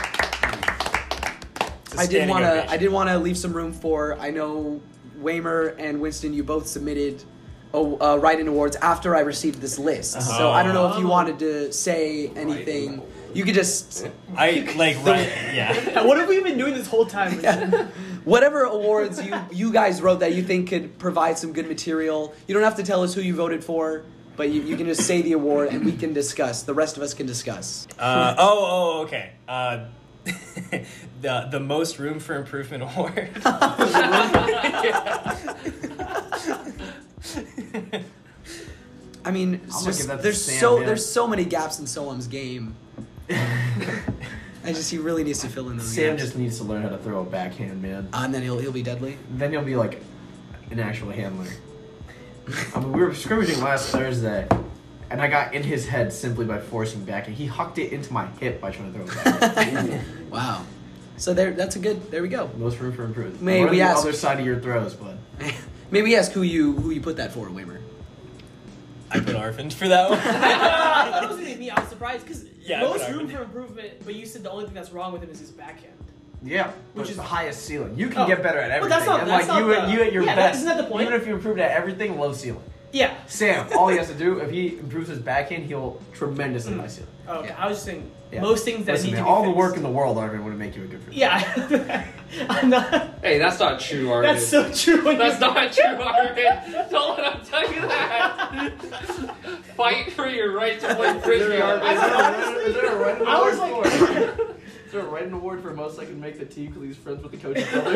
It's a I did standing want to. ovation. I did want to leave some room for. I know Waymer and Winston, you both submitted oh, uh, write-in awards after I received this list. So I don't know if you wanted to say anything. You could just I like right. Yeah. And what have we been doing this whole time? whatever awards you you guys wrote that you think could provide some good material. You don't have to tell us who you voted for, but you, you can just say the award and we can discuss. The rest of us can discuss. Uh, oh, oh, okay. Uh, the the most room for improvement award. I mean, it's gonna just- give that to there's Sam, so man. there's so many gaps in Solem's game. I just he really needs to fill in those Sam gaps. just needs to learn how to throw a backhand, man. Uh, and then he'll he'll be deadly. Then you'll be like an actual handler. I mean, we were scrimmaging last Thursday, and I got in his head simply by forcing backhand. He hucked it into my hip by trying to throw it back. Wow. So there, that's a good. There we go. Most room for improvement. May What are we the ask- other side of your throws, bud? Maybe ask who you who you put that for, Wimmer. I put Arvind for that one. I thought it was gonna be me. I was surprised because Yeah, most but I room would- for improvement. But you said the only thing that's wrong with him is his backhand. Yeah, Which which is- is the highest ceiling. You can Oh. get better at But everything. that's not- and that's like you, not at- the- you at your yeah, best. isn't that the point? Even if you improved at everything, low ceiling. Yeah. Sam, all he has to do, if he improves his backhand, he'll tremendously high ceiling. Oh, okay. Yeah. I was just saying Yeah. most things that Listen, need man, to be all the fixed. work in the world, Arvin, wouldn't make you a good fielder. Yeah. I'm not. Hey, that's not true, Arvin. That's so true. When That's you- not true, Arvin. Don't let him tell you that. Fight for your right to play frisbee, I Arvin. don't know. Is there a writing I was award like- for? Is there a writing award for most I can make the team because he's friends with the coach's brother?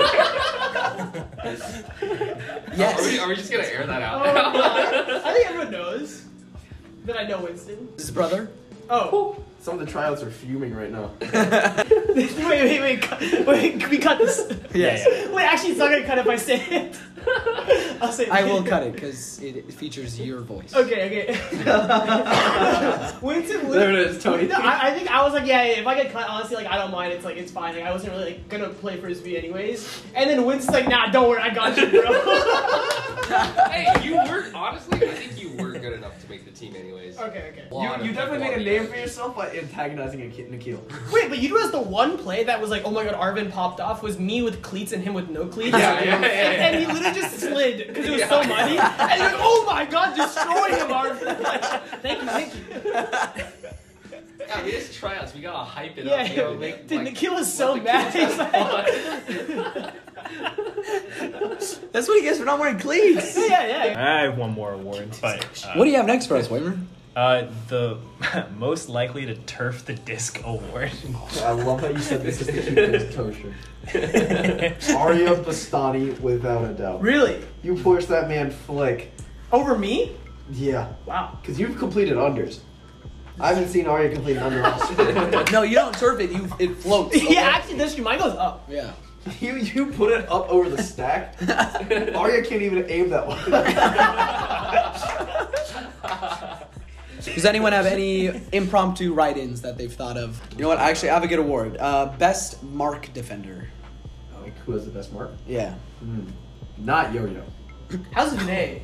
Yes. Are we, are we just gonna air that out Oh, now? God. I think everyone knows that I know Winston. His brother. Oh. Some of the tryouts are fuming right now. wait, wait, wait, cut- wait. Can we cut this? Yes. Wait, actually, it's not gonna cut if I say it. I'll say it. I will cut it because it features your voice. Okay, okay. Winston, There it is, Tony. No, I, I think I was like, yeah, yeah, if I get cut, honestly, like, I don't mind. It's like, it's fine. Like, I wasn't really like, gonna play frisbee anyways. And then Winston's like, nah, don't worry, I got you, bro. Hey, you were honestly, I think you were good enough to make the team, anyways. okay, okay. You, you definitely made a name for yourself by antagonizing a kid Nikhil. Wait, but you know, as the one play that was like, oh my god, Arvin popped off was me with cleats and him with no cleats. Yeah, yeah, yeah, And, yeah. and he literally just slid because it was Yeah. so muddy. And you're like, oh my god, destroy him, Arvin. Like, thank you, thank you. Yeah, I mean, it's tryouts. We gotta hype it Yeah, up. You know, make, dude, like, Nikhil is let so the mad. kids He's have like, fun. That's what he gets for not wearing cleats. yeah, yeah. I have one more award, but uh, What do you have next for us, Wimmer? uh, the most likely to turf the disc award. I love how you said this is the cheapest kosher. Arya Bastani, without a doubt. Really? You forced that man flick. Over me? Yeah, Wow. because you've completed unders. I haven't seen Arya complete an under. No, you don't turf it. You it floats. okay? Yeah, actually, that's true. Mine goes up. Yeah. You you put it up over the stack. Arya can't even aim that one. Does anyone have any impromptu write-ins that they've thought of? You know what? Actually, I have a good award. Uh, best mark defender. Like, who has the best mark? Yeah. Mm. Not Yo-Yo. How's Vinay?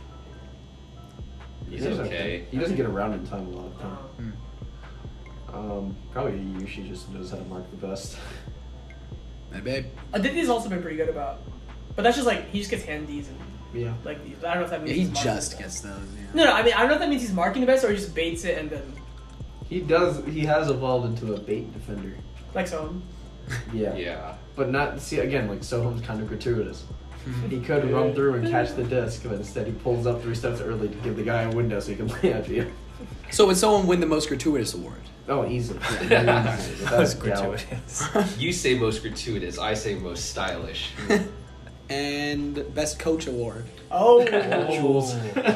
He's okay. He doesn't get around in time a lot of time. Um, probably Yushi just knows how to mark the best. Hey, babe. Aditya's also been pretty good about. But that's just like, he just gets handies and Yeah. like these. I don't know if that Yeah, means he he's marking just the gets best. those. Yeah. No, no, I mean, I don't know if that means he's marking the best or he just baits it and then, He does. He has evolved into a bait defender. like so. Yeah. Yeah. But not see again. Like Soham's kind of gratuitous. He could run through and catch the disc, but instead he pulls up three steps early to give the guy a window so he can lay after you. So would someone win the most gratuitous award? Oh, easily. That was gratuitous. You say most gratuitous. I say most stylish. And best coach award. Oh. Jules.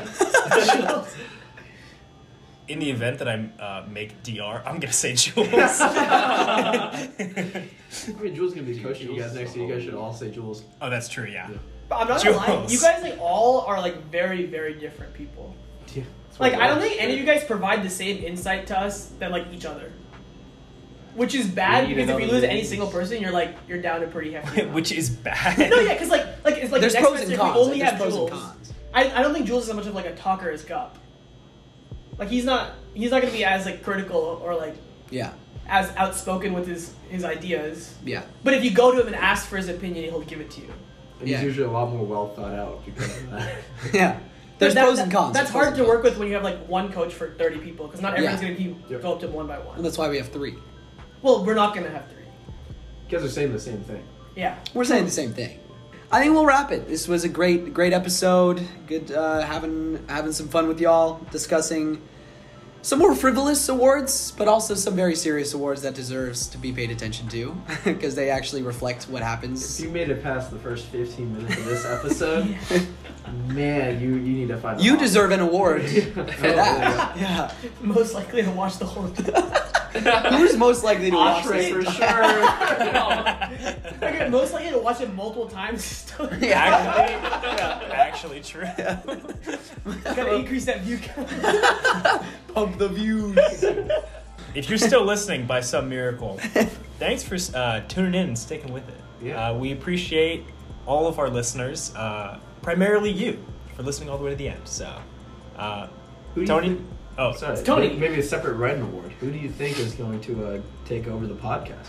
In the event that I uh, make D R, I'm gonna say Jules. I mean, Jules gonna be coaching you guys next year. You guys should all say Jules. Oh, that's true. Yeah. But I'm not gonna lie, Jules. you guys like all are like very, very different people. Yeah. Like I don't think any of you guys provide the same insight to us that like each other. Which is bad We need because if you another lose any meeting. single person, you're like you're down a pretty hefty amount. Which is bad. No, yeah, because like like it's like There's next pros and semester, if cons. we only There's have pros Jules. and cons. I, I don't think Jules is as much of like a talker as Gup. Like he's not he's not gonna be as like critical or like Yeah. as outspoken with his his ideas. Yeah. But if you go to him and ask for his opinion, he'll give it to you. And Yeah. he's usually a lot more well thought out because of that. Yeah. There's But that- pros and that- cons. That's There's pros hard and to work cons. with when you have like one coach for thirty people, because not everyone's Yeah. gonna be Yep. go up to him one by And one. that's why we have three. Well, we're not gonna have three. You guys are saying the same thing. Yeah. We're saying the same thing. I think we'll wrap it. This was a great, great episode. Good uh, having having some fun with y'all, discussing some more frivolous awards, but also some very serious awards that deserves to be paid attention to because they actually reflect what If happens. you made it past the first fifteen minutes of this episode, man, you, you need to find. You a deserve an award Oh, for that. Yeah. Most likely to watch the whole thing. Who's most likely to watch Osprey for this? sure. Okay, most likely to watch it multiple times. Actually, actually true. Gotta increase that view count. Pump the views. If you're still listening by some miracle, thanks for uh, tuning in and sticking with it. Yeah. Uh, we appreciate all of our listeners, uh, primarily you, for listening all the way to the end. So, uh, Who do you Tony. think- Oh, Sorry, Tony. may- Maybe a separate writing award. Who do you think is going to uh, take over the podcast?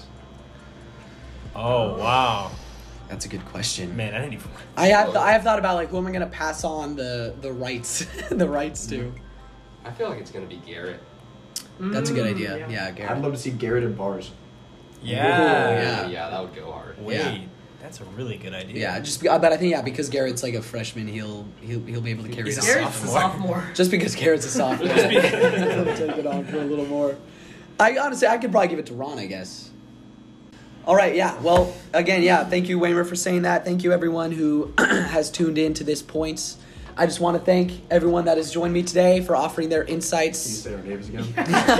oh wow, That's a good question. man, I didn't even. I have I have thought about like who am I gonna pass on the the rights the rights to. I feel like it's gonna be Garrett. That's a good idea. Mm, Yeah, I'd Garrett. love to see Garrett and Bars. Yeah. Yeah. yeah, that would go hard. Wait, Yeah. that's a really good idea. Yeah, just be- but I think yeah because Garrett's like a freshman, he'll he'll he'll be able to carry He's it a on. Garrett's a sophomore. Just because Garrett's a sophomore, he'll take it on for a little more. I honestly I could probably give it to Ron, I guess. All right, yeah. Well, again, yeah. Thank you, Waymer, for saying that. Thank you, everyone who has tuned in to this point. I just want to thank everyone that has joined me today for offering their Can you insights. say our names again?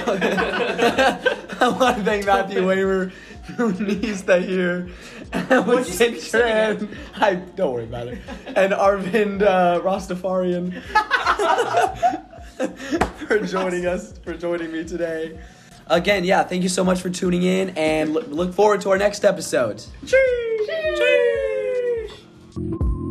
I want to thank Matthew Waymer, Muniz Tahir, What'd you say- and I don't worry about it, and Arvind uh, Rastafarian for joining us, for joining me today. Again, yeah, thank you so much for tuning in, and look, look forward to our next episode. Cheers! Cheers!